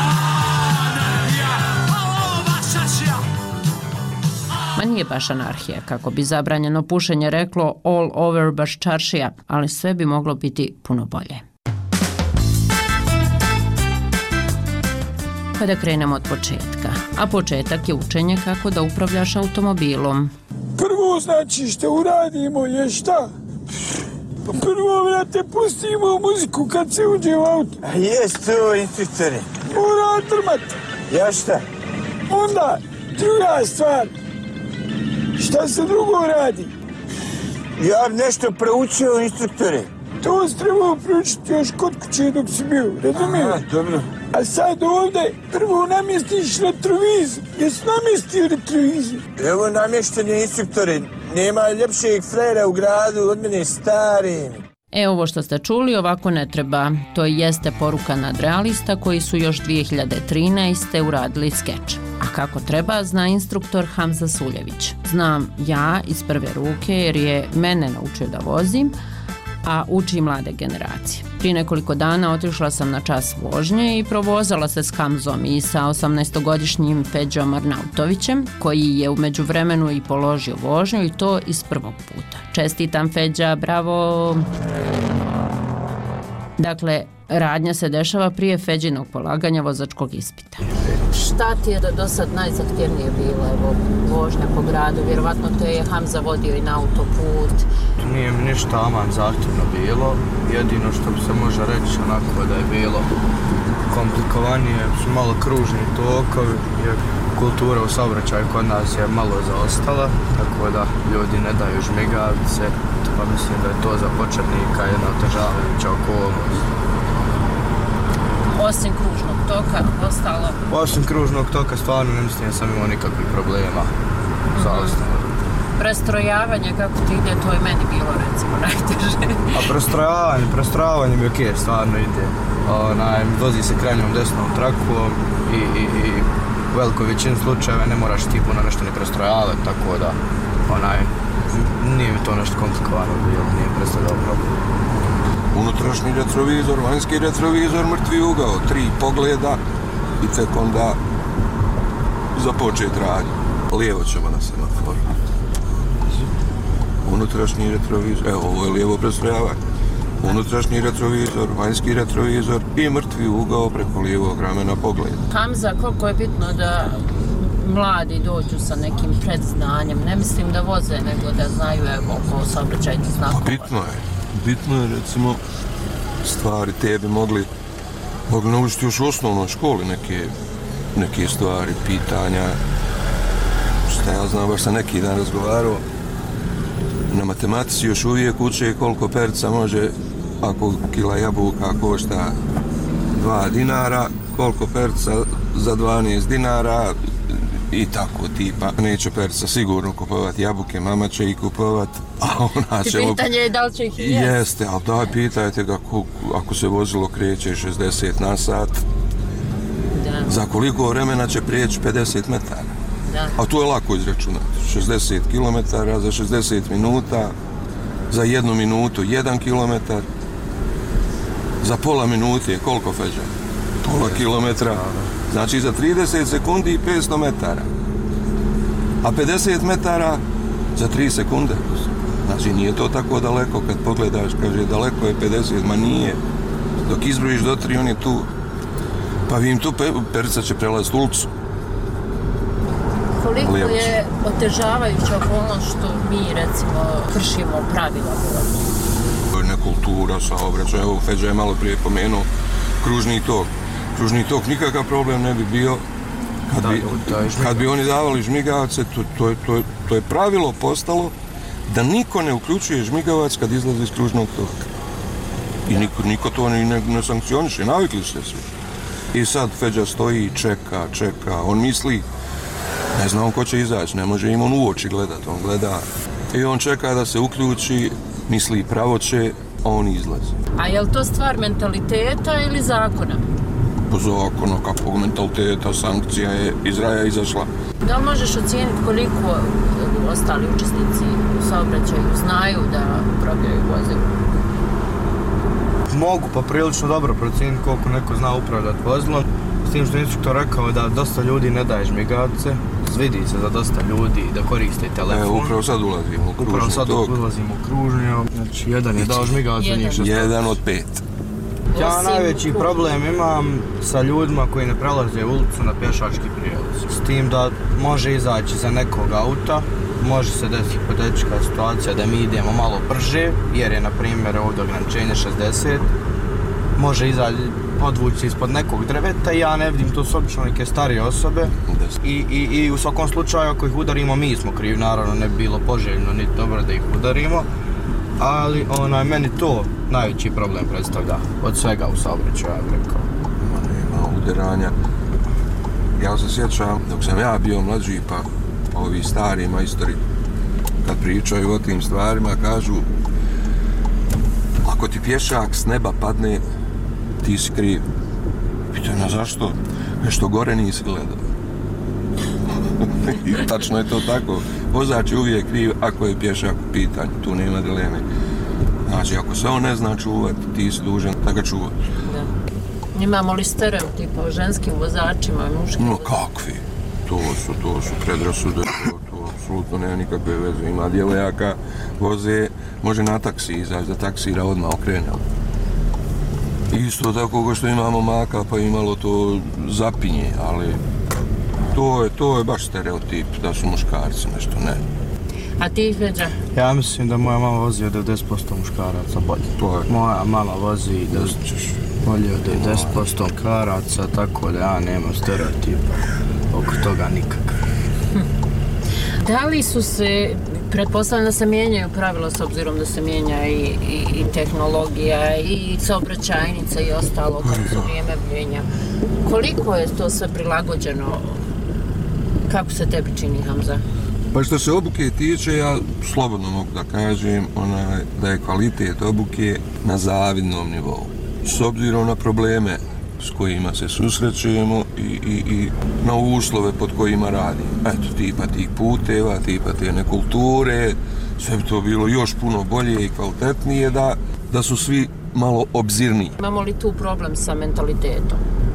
Ma nije baš anarhija, kako bi zabranjeno pušenje reklo all over baš čaršija, ali sve bi moglo biti puno bolje. Pa da krenemo od početka, a početak je učenje kako da upravljaš automobilom. Prvo znači što uradimo je šta? Prvo, vrate, pustimo muziku kad se uđe u auto. A jes to, instruktore? Mora trmat. Ja šta? Onda, druga stvar. Šta se drugo radi? Ja bi nešto proučio, instruktore. To si trebao proučiti još kod kuće dok si bio, razumiješ? Aha, dobro. A sad ovdje prvo namjestiš retrovizor. Jesi namjestio retrovizor? Evo namještanje, instruktore. Nema ljepšeg frera u gradu od mene stare. E, ovo što ste čuli ovako ne treba. To jeste poruka nadrealista koji su još dvije hiljade trinaeste. uradili skeč. A kako treba, zna instruktor Hamza Suljević. Znam ja iz prve ruke jer je mene naučio da vozim, a uči mlade generacije. Prije nekoliko dana otišla sam na čas vožnje i provozala se s Hamzom i sa osamnaestogodišnjim Feđom Arnautovićem, koji je u međuvremenu i položio vožnju i to iz prvog puta. Čestitam, Feđa, bravo! Dakle, radnja se dešava prije Feđinog polaganja vozačkog ispita. Šta ti je do, do sad najzahtjevnije bilo, evo, vožnja po gradu? Vjerovatno te je Hamza vodio i na autoput. Nije mi ništa aman zahtjevno bilo. Jedino što bi se može reći onako da je bilo komplikovanije su malo kružni tokovi, jer kultura u saobraćaju kod nas je malo zaostala, tako da ljudi ne daju žmigavce, pa mislim da je to za početnika jedna otežavajuća okolnost. Osim kružnog toka, ostalo? Osim kružnog toka stvarno ne mislim da sam imao nikakvih problema sa ostalim. Prestrojavanje, kako ti ide, to je meni bilo recimo najteže. A prestrojavanje, prestrojavanje mi okej, stvarno ide. Onaj, vozi se krajnjom desnom trakom i, i, i u velikoj većini slučajeva ne moraš ti puno nešto ni prestrojavati, tako da onaj, nije mi to nešto komplikovano bilo, nije predstavljao problem. Unutrašnji retrovizor, vanjski retrovizor, mrtvi ugao, tri pogleda, i tek onda započeti radnje. Lijevo ćemo na semaforu. Unutrašnji retrovizor, evo ovo je lijevo prestrojavanje. Unutrašnji retrovizor, vanjski retrovizor i mrtvi ugao preko lijevog ramena pogleda. Hamza, koliko je bitno da mladi dođu sa nekim predznanjem, ne mislim da voze, nego da znaju evo oko saobraćajnih znakova. Bitno je, bitno je recimo stvari te bi mogli, mogli naučiti još u osnovnoj školi neke, neke stvari, pitanja. Šta ja znam, baš sam neki dan razgovarao, na matematici još uvijek uče koliko perca može, ako kila jabuka košta dva dinara, koliko perca za dvanaest dinara i tako tipa. Neće perca sigurno kupovati jabuke, mama će ih kupovati, a ona će... Pitanje je da li će ih i jesti. Jeste, ali daj pitajte ga ako se vozilo kreće šezdeset na sat, da. Za koliko vremena će prijeći pedeset metara. Da. A to je lako izračunati. šezdeset kilometara za šezdeset minuta, za jednu minutu jedan kilometar, za pola minute je koliko feđa? Pola kilometra. Znači za trideset sekundi i petsto metara. A pedeset metara za tri sekunde. Znači nije to tako daleko kad pogledaš, kaže daleko je pedeset, ma nije. Dok izbrojiš do tri, on je tu. Pa vi im tu perica će prelaziti ulicu. Koliko je otežavajuća okolnost što mi, recimo, kršimo pravila vožnje? Nekultura, saobraćaj, evo Feđa je malo prije pomenuo, kružni tok. Kružni tok nikakav problem ne bi bio kad bi, kad bi oni davali žmigavce, to, to, je, to, je, to je pravilo postalo da niko ne uključuje žmigavac kad izlazi iz kružnog toka. I niko, niko to ne, ne, ne sankcioniše, navikli ste svi. I sad Feđa stoji, čeka, čeka, on misli, ne zna on ko će izaći, ne može im on u oči gledati, on gleda. I on čeka da se uključi, misli pravo će, a on izlazi. A je li to stvar mentaliteta ili zakona? Po zakonu, kakvog mentaliteta, sankcija je iz raja izašla. Da li možeš ocijeniti koliko ostali učesnici u saobraćaju znaju da upravljaju vozilom? Mogu pa prilično dobro procijeniti koliko neko zna upravljati vozilom. S tim što je instruktor rekao da dosta ljudi ne daje žmigavce, vidi se za dosta ljudi da koriste telefon. E, upravo sad ulazimo u kružni Upravo sad tok. ulazimo u kružni, znači jedan je dao žmigavac, za njih šest. Jedan od pet. Ja najveći problem imam sa ljudima koji ne prelaze ulicu na pješački prijelaz. S tim da može izaći za nekog auta, može se desiti hipotetička situacija da mi idemo malo brže, jer je na primjer ovdje ograničenje šezdeset. Može izaći, podvući ispod nekog drveta i ja ne vidim, to su obično neke starije osobe. I, i, i u svakom slučaju ako ih udarimo mi smo krivi, naravno ne bi bilo poželjno niti dobro da ih udarimo. Ali onaj, meni to najveći problem predstavlja od svega u saobraćaju, ja bih rekao. Nema udaranja. Ja se sjećam, dok sam ja bio mlađi, pa ovi stari majstori, kad pričaju o tim stvarima, kažu ako ti pješak s neba padne, ti si kriv. Pitaj na zašto? Nešto gore nisi gledao. I tačno je to tako. Vozač je uvijek kriv ako je pješak u pitanju, tu nema dileme. Znači, ako se on ne zna čuvati, ti si dužan da ga čuvati. Da. Imamo li stereotipa o ženskim vozačima i muškim? No kakvi? To su, to su predrasude, to, to apsolutno nema nikakve veze. Ima djevojaka, voze, može na taksi izaći, da taksira odmah okrene. Isto tako kao što imamo maka, pa imalo to zapinje, ali to je, to je baš stereotip da su muškarci nešto, ne. A ti, Feđa? Ja mislim da moja mama vozi od devedeset posto muškaraca bolje. To je. Moja mama vozi bolje od devedeset posto muškaraca, tako da ja nemam stereotipa oko toga nikakav. Da li su se, pretpostavljam da se mijenjaju pravila s obzirom da se mijenja i, i, i tehnologija i saobraćajnica i ostalo kako se vrijeme mijenja. Koliko je to sve prilagođeno? Kako se tebi čini, Hamza? Pa što se obuke tiče, ja slobodno mogu da kažem onaj, da je kvalitet obuke na zavidnom nivou. S obzirom na probleme s kojima se susrećemo i, i, i na uslove pod kojima radimo. Eto, tipa tih puteva, tipa te nekulture, sve bi to bilo još puno bolje i kvalitetnije da, da su svi malo obzirniji. Imamo li tu problem sa mentalitetom?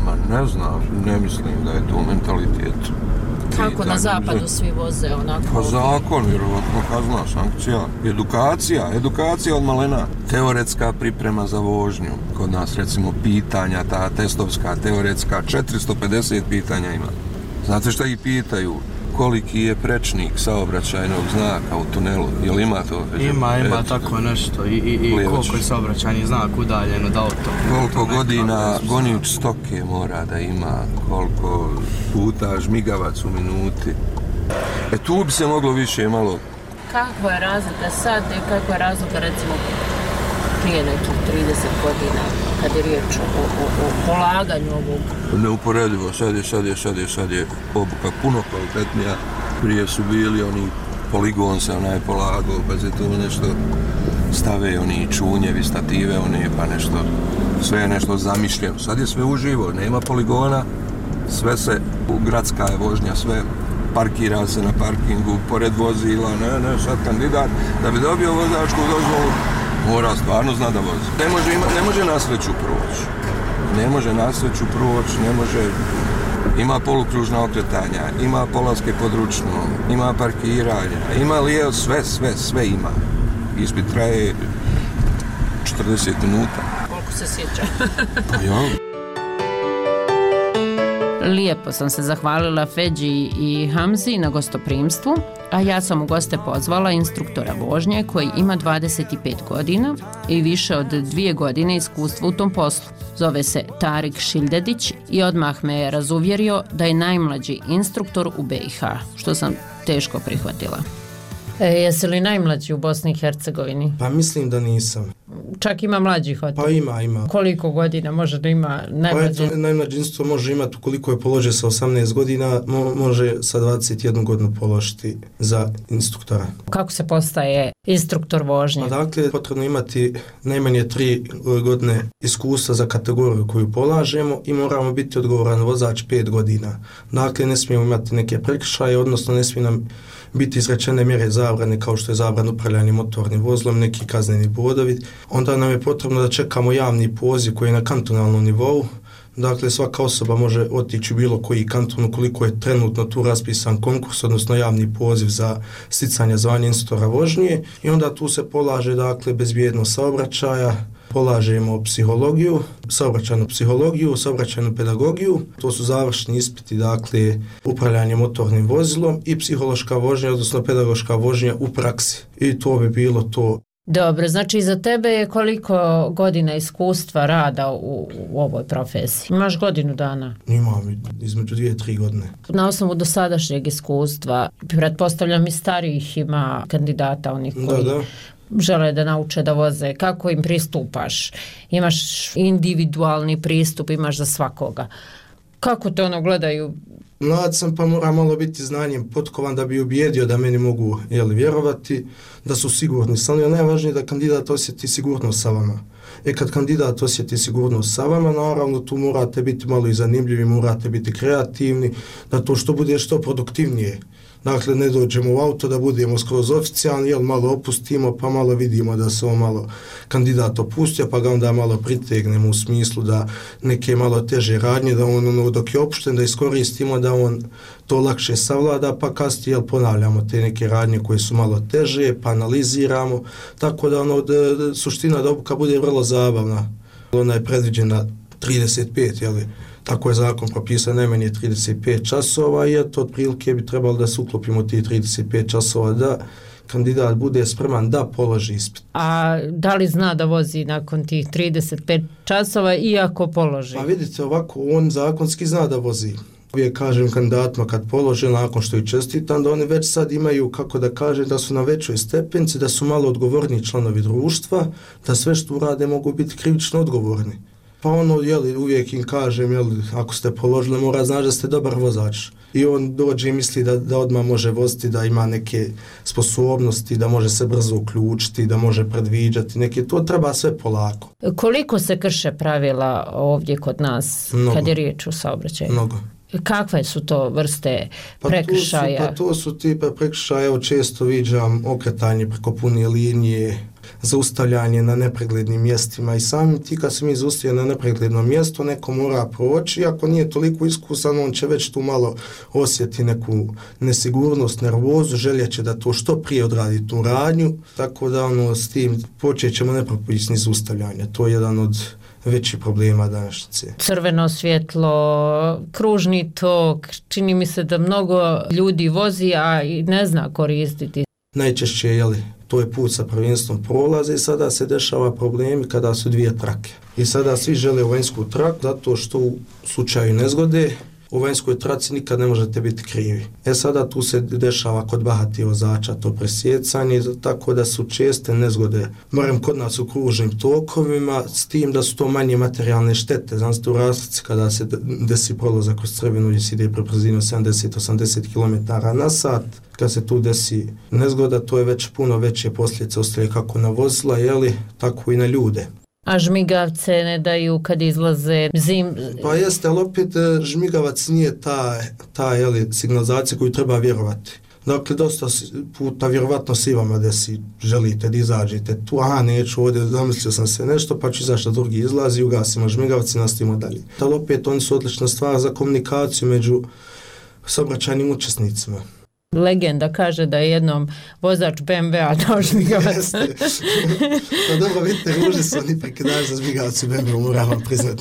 Ma ne znam, ne mislim da je to mentalitet. Kako na zapadu svi voze onako? Pa zakon, vjerovatno kazna, sankcija. Edukacija, edukacija od malena. Teoretska priprema za vožnju. Kod nas recimo pitanja, ta testovska, teoretska, četiristo pedeset pitanja ima. Znate šta ih pitaju? Koliki je prečnik saobraćajnog znaka u tunelu? Jel ima to? Ima, ima tako nešto. I, i, i koliko je saobraćajni znak udaljen od auto. Koliko godina gonijuć stoke mora da ima, koliko puta žmigavac u minuti. E tu bi se moglo više malo... Kakva je razlika sad i kakva je razlika recimo prije nekih trideset godina kad je riječ o, o, o polaganju ovog? Neuporedivo, sad je, sad je, sad je, sad je obuka puno kvalitetnija. Prije su bili oni poligon se onaj polagao, pa se to nešto stave oni čunjevi, stative, one pa nešto, sve je nešto zamišljeno. Sad je sve uživo, nema poligona, sve se, gradska je vožnja, sve parkira se na parkingu, pored vozila, ne, ne, sad kandidat, da bi dobio vozačku dozvolu, mora stvarno zna da vozi. Ne može, ima, ne može na sreću proći. Ne može na sreću proći, ne može... Ima polukružna okretanja, ima polaske pod ručnom, ima parkiranja, ima lijevo, sve, sve, sve ima. Ispit traje četrdeset minuta. Koliko se sjeća? Ja. Lijepo sam se zahvalila Feđi i Hamzi na gostoprimstvu, a ja sam u goste pozvala instruktora vožnje koji ima dvadeset pet godina i više od dvije godine iskustva u tom poslu. Zove se Tarik Šildedić i odmah me je razuvjerio da je najmlađi instruktor u B i H, što sam teško prihvatila. E, jesi li najmlađi u Bosni i Hercegovini? Pa mislim da nisam. Čak ima mlađih od... Pa ima, ima. Koliko godina može da ima najmlađi? Pa eto, najmlađi instruktor može imati, koliko je položio sa osamnaest godina, mo- može sa dvadeset jednu godinu položiti za instruktora. Kako se postaje instruktor vožnje? Pa dakle, potrebno imati najmanje tri godine iskustva za kategoriju koju polažemo i moramo biti odgovoran vozač pet godina. Dakle, ne smijemo imati neke prekršaje, odnosno ne smije nam biti izrečene mjere zabrane kao što je zabran upravljanje motornim vozilom, neki kazneni bodovi. Onda nam je potrebno da čekamo javni poziv koji je na kantonalnom nivou. Dakle, svaka osoba može otići u bilo koji kanton ukoliko je trenutno tu raspisan konkurs, odnosno javni poziv za sticanje zvanja instruktora vožnje i onda tu se polaže, dakle, bezbjednost saobraćaja, polažemo psihologiju, saobraćajnu psihologiju, saobraćajnu pedagogiju. To su završni ispiti, dakle, upravljanje motornim vozilom i psihološka vožnja, odnosno pedagoška vožnja u praksi. I to bi bilo to. Dobro, znači za tebe je koliko godina iskustva rada u, u ovoj profesiji? Imaš godinu dana? Imam između dvije, tri godine. Na osnovu dosadašnjeg iskustva, pretpostavljam i starijih ima kandidata, onih koji... Da, da. žele da nauče da voze, kako im pristupaš? Imaš individualni pristup, imaš za svakoga. Kako te ono gledaju? Mlad sam pa mora malo biti znanjem potkovan da bi ubijedio da meni mogu jeli, vjerovati, da su sigurni. Samo najvažnije da kandidat osjeti sigurnost sa vama. E kad kandidat osjeti sigurnost sa vama, naravno tu morate biti malo i zanimljivi, morate biti kreativni, da to što bude što produktivnije. Dakle, ne dođemo u auto da budemo skroz oficijalni, jel malo opustimo, pa malo vidimo da se on malo kandidat opustio, pa ga onda malo pritegnemo u smislu da neke malo teže radnje, da on ono, dok je opušten, da iskoristimo, da on to lakše savlada, pa kasnije jel, ponavljamo te neke radnje koje su malo teže, pa analiziramo, tako da ono, da, da, suština da obuka bude vrlo zabavna. Ona je predviđena trideset pet, jel, tako je zakon propisan najmanje trideset pet časova i eto otprilike bi trebalo da se uklopimo ti trideset pet časova da kandidat bude spreman da položi ispit. A da li zna da vozi nakon tih trideset pet časova iako položi? Pa vidite ovako, on zakonski zna da vozi. Uvijek kažem kandidatima kad polože nakon što i čestitam da oni već sad imaju, kako da kažem, da su na većoj stepenci, da su malo odgovorni članovi društva, da sve što urade mogu biti krivično odgovorni. Pa ono, jeli, uvijek im kažem, jeli, ako ste položili, mora znaći da ste dobar vozač. I on dođe i misli da, da odmah može voziti, da ima neke sposobnosti, da može se brzo uključiti, da može predviđati neke, to treba sve polako. Koliko se krše pravila ovdje kod nas, Mnogo. kad je riječ o saobraćaju? Mnogo. Kakve su to vrste prekršaja? Pa to su, pa to su tipa prekršaja, evo često viđam okretanje preko pune linije, zaustavljanje na nepreglednim mjestima i samim ti kad se mi zaustavljaju na nepregledno mjesto, neko mora proći, ako nije toliko iskusan, on će već tu malo osjeti neku nesigurnost, nervozu, željeće da to što prije odradi tu radnju, tako da ono, s tim počet ćemo nepropisni zaustavljanje. To je jedan od većih problema današnjice. Crveno svjetlo, kružni tok, čini mi se da mnogo ljudi vozi, a i ne zna koristiti. Najčešće, jeli, to je put sa prvenstvom prolaze i sada se dešava problemi kada su dvije trake. I sada svi žele u vanjsku traku zato što u slučaju nezgode u vanjskoj traci nikad ne možete biti krivi. E sada tu se dešava kod bahatih vozača to presjecanje, tako da su česte nezgode, barem kod nas u kružnim tokovima, s tim da su to manje materijalne štete. Znam se u Raslici kada se desi prolazak kroz crvenu gdje se ide pre brzinu sedamdeset do osamdeset kilometara na sat, kad se tu desi nezgoda, to je već puno veće posljedice ostaje kako na vozila, jeli, tako i na ljude. A žmigavce ne daju kad izlaze zim... Pa jeste, ali opet žmigavac nije ta, ta jeli, signalizacija koju treba vjerovati. Dakle, dosta puta vjerovatno si vama da si želite da izađete tu, aha, neću ovdje, zamislio sam se nešto, pa ću izaći na drugi izlazi, ugasimo žmigavac i nastavimo dalje. Ali opet oni su odlična stvar za komunikaciju među saobraćajnim učesnicima. Legenda kaže da je jednom vozač be em ve-a dao žmigavac. Pa dobro, vidite, ružni su oni prekidaju za žmigavac u be em ve-u, moram vam priznati.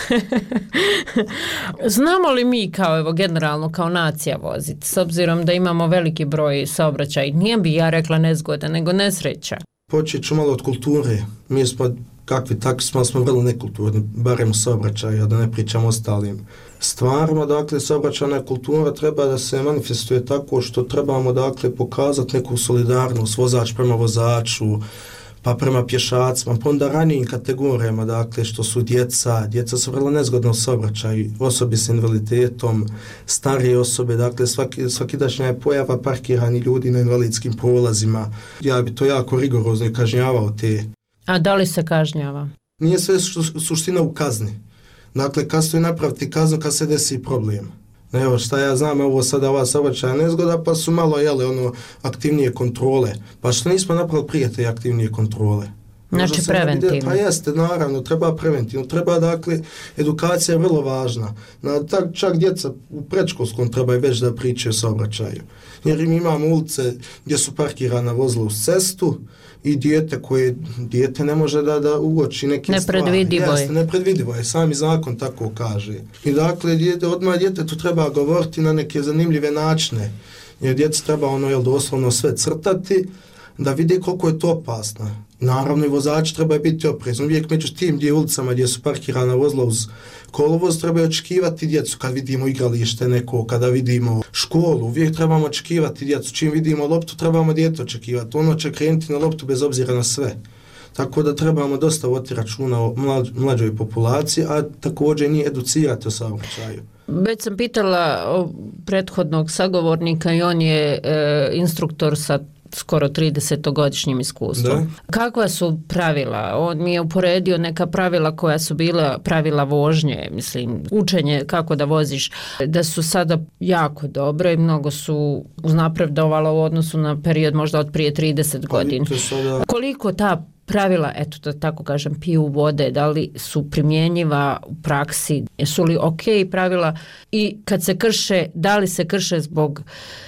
Znamo li mi kao, evo, generalno kao nacija voziti, s obzirom da imamo veliki broj saobraćaja, nije bi ja rekla nezgoda, nego nesreća? Počet ću malo od kulture. Mi smo kakvi takvi smo, smo vrlo nekulturni, barem u saobraćaju, da ne pričamo ostalim stvarima. Dakle, saobraćajna kultura treba da se manifestuje tako što trebamo, dakle, pokazati neku solidarnost, vozač prema vozaču, pa prema pješacima, pa onda ranijim kategorijama, dakle, što su djeca, djeca su vrlo nezgodno u saobraćaju, osobe s invaliditetom, starije osobe, dakle, svaki, svakidašnja je pojava parkirani ljudi na invalidskim prolazima. Ja bi to jako rigorozno kažnjavao te. A da li se kažnjava? Nije sve suština u kazni. Dakle, kad stoji napraviti kaznu kad se desi problem. Evo šta ja znam, ovo sada ova saobraćajna nezgoda, pa su malo, jele, ono, aktivnije kontrole. Pa što nismo napravili prije te aktivnije kontrole? Znači preventivno. Pa jeste, naravno, treba preventivno. Treba, dakle, edukacija je vrlo važna. Na, tak, čak djeca u predškolskom trebaju već da pričaju o saobraćaju. Jer mi imamo ulice gdje su parkirana vozila uz cestu i dijete koje, dijete ne može da, da uoči neke stvari. Nepredvidivo je. Jeste, nepredvidivo je, sami zakon tako kaže. I dakle, dijete, odmah djetetu treba govoriti na neke zanimljive načine. Jer djece treba ono, jel, doslovno sve crtati, da vidi koliko je to opasno. Naravno i vozači trebaju biti oprezni. Uvijek među tim gdje ulicama gdje su parkirana vozila uz kolovoz trebaju očekivati djecu kad vidimo igralište neko, kada vidimo školu. Uvijek trebamo očekivati djecu. Čim vidimo loptu trebamo dijete očekivati. Ono će krenuti na loptu bez obzira na sve. Tako da trebamo dosta voditi računa o mlađ, mlađoj populaciji, a također nije educirati o saobraćaju. Već sam pitala o prethodnog sagovornika i on je e, instruktor sa skoro tridesetogodišnjim iskustvom. Da. Kakva su pravila? On mi je uporedio neka pravila koja su bila pravila vožnje, mislim, učenje kako da voziš, da su sada jako dobro i mnogo su uznapredovalo u odnosu na period možda od prije trideset godina. Sada... Koliko ta pravila, eto da tako kažem, piju vode, da li su primjenjiva u praksi, su li ok pravila i kad se krše, da li se krše zbog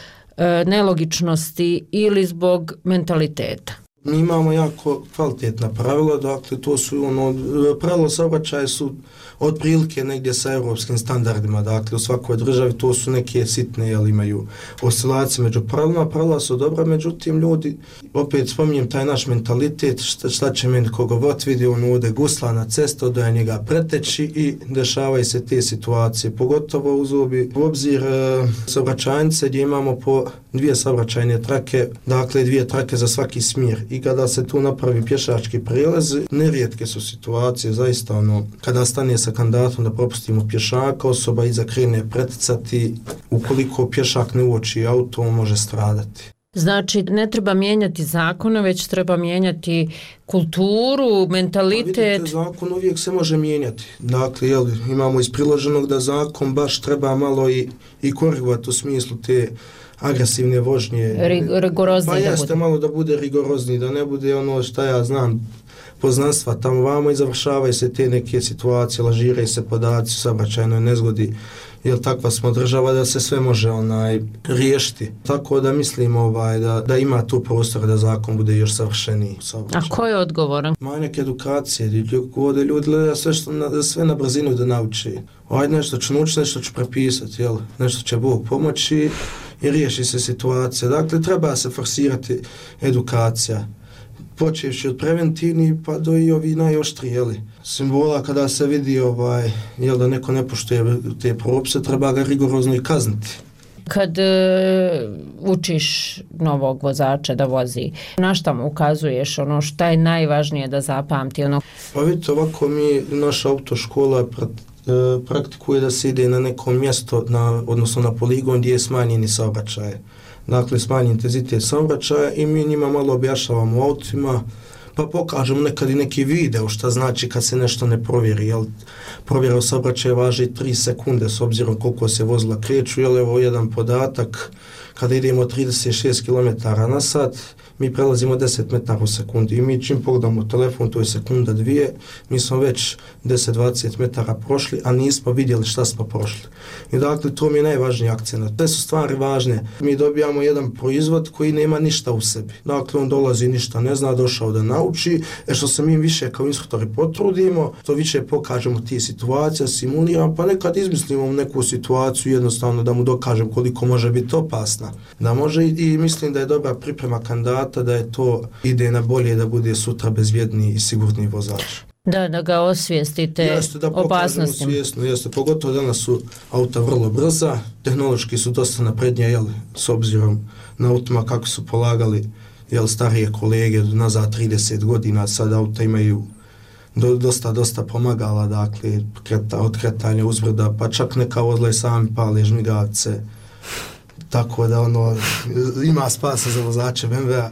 nelogičnosti ili zbog mentaliteta? Mi imamo jako kvalitetna pravila, dakle to su ono, pravila saobraćaja su otprilike negdje sa europskim standardima, dakle u svakoj državi to su neke sitne, jel imaju oscilacije među pravilima, pravila su dobra, međutim ljudi, opet spominjem taj naš mentalitet, šta, šta će meni koga vod vidi, on ode gusla na cestu, da je njega preteći i dešavaju se te situacije, pogotovo uz obi, u obzir e, saobraćajnice gdje imamo po dvije saobraćajne trake, dakle dvije trake za svaki smjer i kada se tu napravi pješački prijelaz, nerijetke su situacije, zaista ono, kada stane sa kandidatom da propustimo pješaka, osoba iza krene preticati, ukoliko pješak ne uoči auto, on može stradati. Znači, ne treba mijenjati zakone, već treba mijenjati kulturu, mentalitet. Pa vidite, zakon uvijek se može mijenjati. Dakle, jel, imamo iz priloženog da zakon baš treba malo i, i korigovati u smislu te agresivne vožnje. Rigorozni pa da jeste bude. malo da bude rigorozni, da ne bude ono šta ja znam, poznanstva tamo vamo i završavaju se te neke situacije, lažiraju se podaci u saobraćajnoj nezgodi, jer takva smo država da se sve može onaj riješiti. Tako da mislim ovaj, da, da ima tu prostor da zakon bude još savršeniji. A ko je odgovoran? Manjak edukacije, ovdje ljudi gledaju sve, što na, sve na brzinu da nauči. Ajde nešto ću naučiti, nešto ću prepisati, jel? Nešto će Bog pomoći i riješi se situacija. Dakle, treba se forsirati edukacija. Počevši od preventivnih pa do i ovi najoštriji, jeli. Simbola kada se vidi ovaj, jel da neko ne poštuje te propise, treba ga rigorozno i kazniti. Kad e, učiš novog vozača da vozi, na šta mu ukazuješ, ono šta je najvažnije da zapamti? Ono... Pa vidite, ovako mi, naša autoškola praktikuje da se ide na neko mjesto, na, odnosno na poligon gdje je smanjeni saobraćaj. Dakle, smanji intenzitet saobraćaja i mi njima malo objašnjavamo u autima, pa pokažemo nekad i neki video šta znači kad se nešto ne provjeri. Jel, provjera u saobraćaju važi tri sekunde s obzirom koliko se vozila kreću. Jel, evo jedan podatak, kada idemo trideset šest kilometara na sat, mi prelazimo deset metara u sekundi i mi čim pogledamo telefon, to je sekunda dvije, mi smo već deset do dvadeset metara prošli, a nismo vidjeli šta smo prošli. I dakle, to mi je najvažniji akcent. Te su stvari važne. Mi dobijamo jedan proizvod koji nema ništa u sebi. Dakle, on dolazi ništa, ne zna, došao da nauči, e što se mi više kao instruktori potrudimo, to više pokažemo ti situacija, simuliramo, pa nekad izmislimo neku situaciju jednostavno da mu dokažem koliko može biti opasna. Da može i, i mislim da je dobra priprema kandidata, da je to ide na bolje da bude sutra bezbjedniji i sigurniji vozač. Da, da ga osvijestite jeste, da opasnostima. Svjesno, jeste, pogotovo danas su auta vrlo brza, tehnološki su dosta naprednije, jel, s obzirom na autima kako su polagali, jel, starije kolege nazad trideset godina, sad auta imaju do, dosta, dosta pomagala, dakle, kreta, od kretanja uzbrda, pa čak neka vozila i sami pale žmigavce, tako da ono, ima spasa za vozače B M W-a.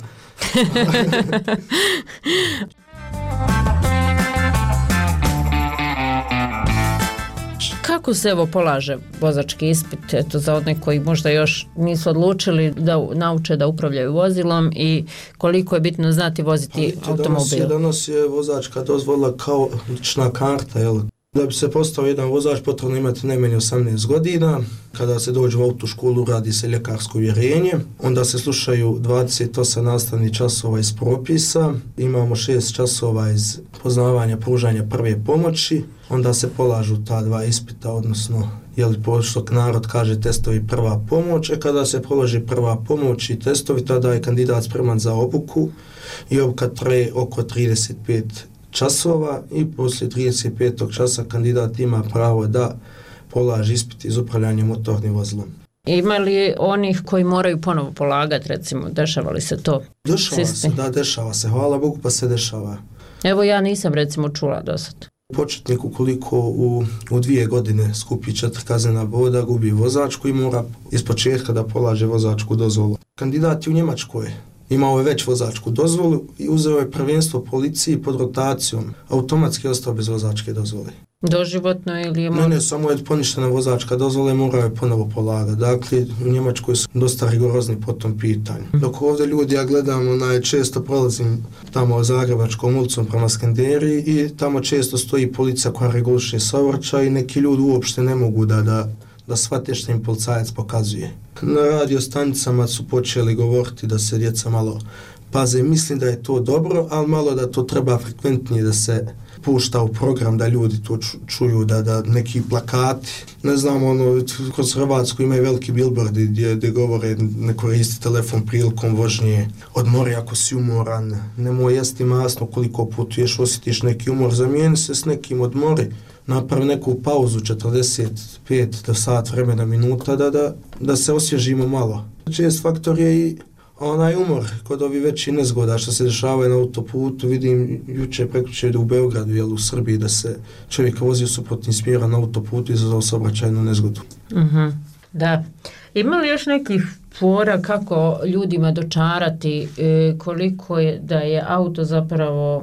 Kako se evo polaže vozački ispit, eto, za one koji možda još nisu odlučili da nauče da upravljaju vozilom i koliko je bitno znati voziti pa, automobil? Danas je, danas je vozačka dozvola kao lična karta, jel? Da bi se postao jedan vozač potrebno imati najmanje osamnaest godina. Kada se dođe u autoškolu radi se ljekarsko uvjerenje, onda se slušaju dvadeset osam nastavnih časova iz propisa, imamo šest časova iz poznavanja pružanja prve pomoći, onda se polažu ta dva ispita, odnosno jeli što narod kaže testovi prva pomoć, e kada se položi prva pomoć i testovi, tada je kandidat spreman za obuku i obuka traje oko trideset pet časova i poslije trideset petog časa kandidat ima pravo da polaži ispit iz upravljanja motornim vozilom. Ima li onih koji moraju ponovo polagati, recimo, dešava li se to? Dešava se, da, dešava se, hvala Bogu pa se dešava. Evo ja nisam recimo čula do sad. Početnik ukoliko u, u dvije godine skupi četiri kaznena boda, gubi vozačku i mora iz početka da polaže vozačku dozvolu. Kandidat je u Njemačkoj. Imao je već vozačku dozvolu i uzeo je prvenstvo policiji pod rotacijom. Automatski je ostao bez vozačke dozvole. Doživotno ili je... Ne, ne, samo je poništena vozačka dozvola i morao je ponovo polagati. Dakle, u Njemačkoj su dosta rigorozni po tom pitanju. Dok ovdje ljudi, ja gledam, onaj, često prolazim tamo Zagrebačkom ulicom prema Skanderiji i tamo često stoji policija koja reguliše saobraćaj i neki ljudi uopšte ne mogu da, da, da shvate što im policajac pokazuje. Na radio stanicama su počeli govoriti da se djeca malo paze. Mislim da je to dobro, ali malo da to treba frekventnije da se pušta u program, da ljudi to čuju, da, da neki plakati. Ne znam, ono, kroz Hrvatsku imaju veliki billboardi gdje, gdje govore ne koristi telefon prilikom vožnje, odmori ako si umoran, nemoj jesti masno koliko putuješ, osjetiš neki umor, zamijeni se s nekim, odmori. Napravi neku pauzu četrdeset pet do sat vremena minuta da, da, da se osvježimo malo. Čest faktor je i onaj umor kod ovi veći nezgoda što se dešavaju na autoputu. Vidim juče prekjuče u Beogradu, jel, u Srbiji, da se čovjek vozio suprotnim smjera na autoputu i izazvao saobraćajnu nezgodu. Uh-huh. Da. Ima li još nekih fora kako ljudima dočarati e, koliko je da je auto zapravo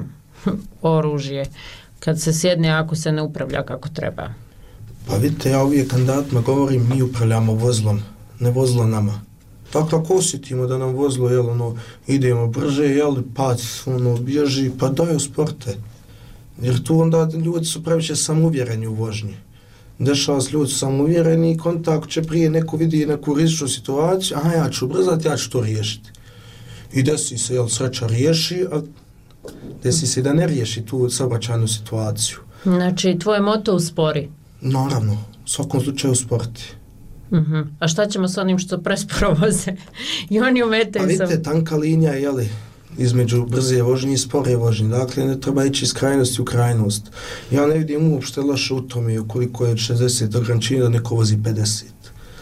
oružje? Kad se sjedne, ako se ne upravlja kako treba? Pa vidite, ja uvijek kandidatima govorim, mi upravljamo vozilom, ne vozilo nama. Dakle, ako osjetimo da nam vozilo, jel, ono, idemo brže, jel, pa, ono, bježi, pa daj usporte. Jer tu onda ljudi su previše samouvjereni u vožnji. Dešava se, ljudi su samouvjereni i kontakt će prije neko vidi neku rizičnu situaciju, aha, ja ću ubrzati, ja ću to riješiti. I desi se, jel, sreća riješi, a desi se da ne riješi tu saobraćajnu situaciju. Znači, tvoj moto uspori? Naravno, u svakom slučaju usporiti. Uh-huh. A šta ćemo s onim što presporo voze? I oni umetaju sam... A vidite, tanka linija je, jeli, između brze vožnje i spore vožnje. Dakle, ne treba ići iz krajnosti u krajnost. Ja ne vidim uopšte loše u tome ukoliko je šezdeset ograničenja da neko vozi pedeset.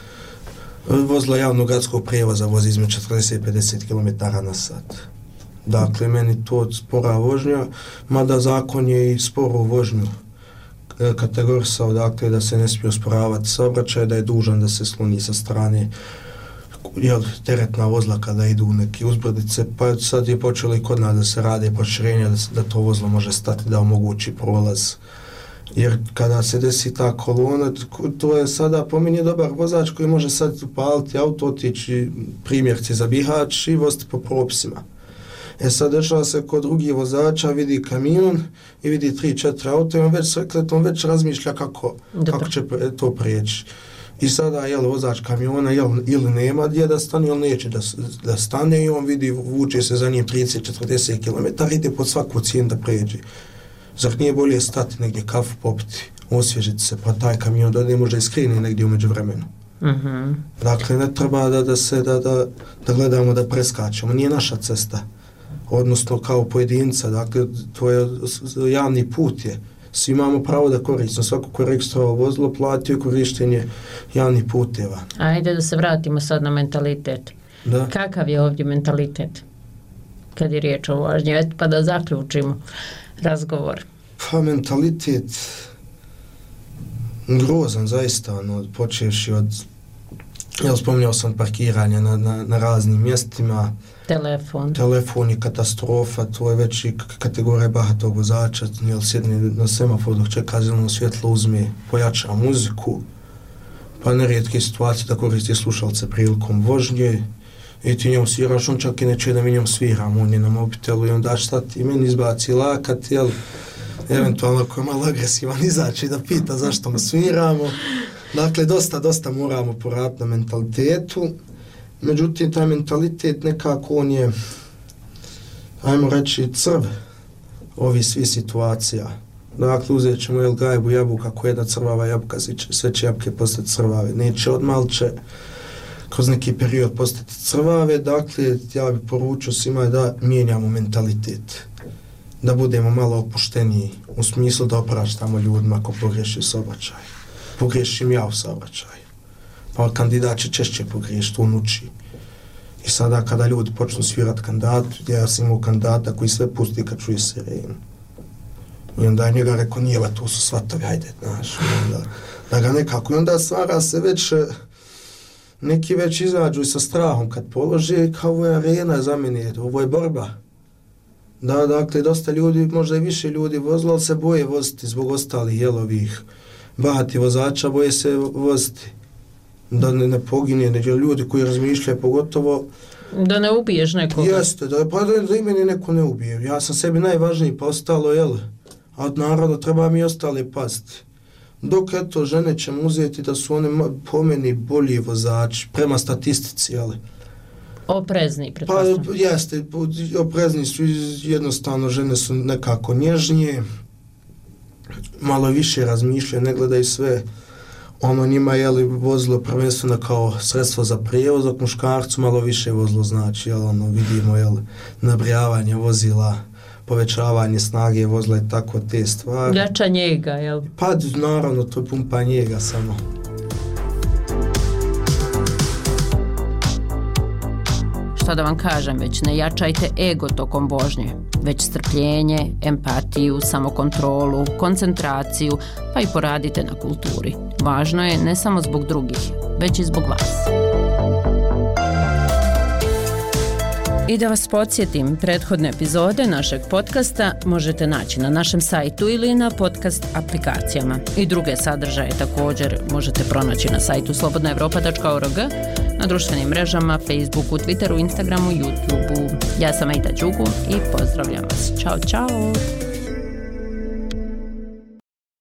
Vozila javnog gradskog prijevoza vozi između četrdeset do pedeset kilometara na sat. Dakle, meni to spora vožnja, mada zakon je i sporu vožnju kategorisao, dakle, da se ne smije usporavati saobraćaj, da je dužan da se sloni sa strane, jel, teretna vozila kada idu u neke uzbrdice, pa sad je počelo i kod nas da se rade proširenja, da, da to vozilo može stati, da omogući prolaz. Jer kada se desi ta kolona, to je sada po meni dobar vozač koji može sad upaliti auto, otići primjerci za Bihać i voziti po propisima. E sad dešava se kod drugih vozača, vidi kamion i vidi tri četiri auto i on već sreklet, on već razmišlja kako, kako će to prijeći. I sada, jel, vozač kamiona, jel, ili nema gdje da stane, ili neće da, da stane i on vidi, vuče se za njim trideset do četrdeset kilometara, ide pod svaku cijenu da pređe. Zar nije bolje stati negdje kafu popiti, osvježiti se, pa taj kamion da ne može iskreni negdje umeđu vremenu. Uh-huh. Dakle, ne treba da, da se, da, da, da gledamo da preskačemo, nije naša cesta. Odnosno kao pojedinca, dakle, to je javni put je. Svi imamo pravo da koristimo, svako ko je registrovao vozilo, platio korištenje javnih puteva. Ajde da se vratimo sad na mentalitet. Da. Kakav je ovdje mentalitet kad je riječ o vožnji? Pa da zaključimo razgovor. Pa mentalitet grozan zaista, ono, počevši od, jel, spominjao sam parkiranje na, na, na raznim mjestima. Telefon. Telefon je katastrofa, to je već i kategorija bahatog vozača, jel, sjedne na semafor dok čeka zeleno svjetlo, uzme, pojača muziku, pa nerijetke situacije da koristi slušalce prilikom vožnje i ti njom sviraš, on čak i neće da mi njom sviram, on je na mobitelu i onda šta ti meni izbaci lakat, jel, eventualno ako je malo agresivan izaći da pita zašto mu sviramo. Dakle, dosta, dosta moramo poraditi na mentalitetu. Međutim, taj mentalitet nekako on je, ajmo reći, crv ovih svih situacija. Dakle, uzet ćemo, jel, gajbu jabuka, ako jedna crvava jabuka, sve će jabuke postati crvave. Neće odmah, ali će kroz neki period postati crvave. Dakle, ja bih poručio svima da mijenjamo mentalitet. Da budemo malo opušteniji, u smislu da opraštamo ljudima ako pogriješi saobraćaj. Pogriješim ja u saobraćaju. Pa kandidat će češće pogriješiti, on uči. I sada kada ljudi počnu svirati kandidatu, ja sam imao kandidata koji sve pusti kad čuje sirenu. I onda je njega rekao, nije, tu su svatovi, hajde, znaš. Onda, da ga nekako, i onda stvara se već, neki već izađu i sa strahom kad polože, kao ovo je arena za mene, ovo je borba. Da, dakle, dosta ljudi, možda i više ljudi vozilo, ali se boje voziti zbog ostalih jelovih bahati vozača, boje se voziti. Da ne, ne pogine, neđe ljudi koji razmišljaju pogotovo... Da ne ubiješ nekoga. Jeste, da, pa da, da i meni neko ne ubije. Ja sam sebi najvažniji, pa ostalo, jel? A naravno treba mi ostale pasti. Dok eto, žene ćemo uzeti da su one po meni bolji vozači, prema statistici, jel? Oprezni, pretpostavljam. Pa jeste, oprezni su, jednostavno žene su nekako nježnije, malo više razmišljaju, ne gledaju sve. Ono njima je li vozilo prvenstveno kao sredstvo za prijevoz, dok muškarcu malo više vozilo znači, jel, ono, vidimo, jel, nabrijavanje vozila, povećavanje snage vozila i tako te stvari. Jača njega, jel? Pa naravno, to je pumpa njega samo. Šta da vam kažem, već ne jačajte ego tokom vožnje, već strpljenje, empatiju, samokontrolu, koncentraciju, pa i poradite na kulturi. Važno je ne samo zbog drugih, već i zbog vas. I da vas podsjetim, prethodne epizode našeg podcasta možete naći na našem sajtu ili na podcast aplikacijama. I druge sadržaje također možete pronaći na sajtu slobodna evropa tačka org, na društvenim mrežama, Facebooku, Twitteru, Instagramu, YouTubeu. Ja sam Aida Đugu i pozdravljam vas. Ćao, čao!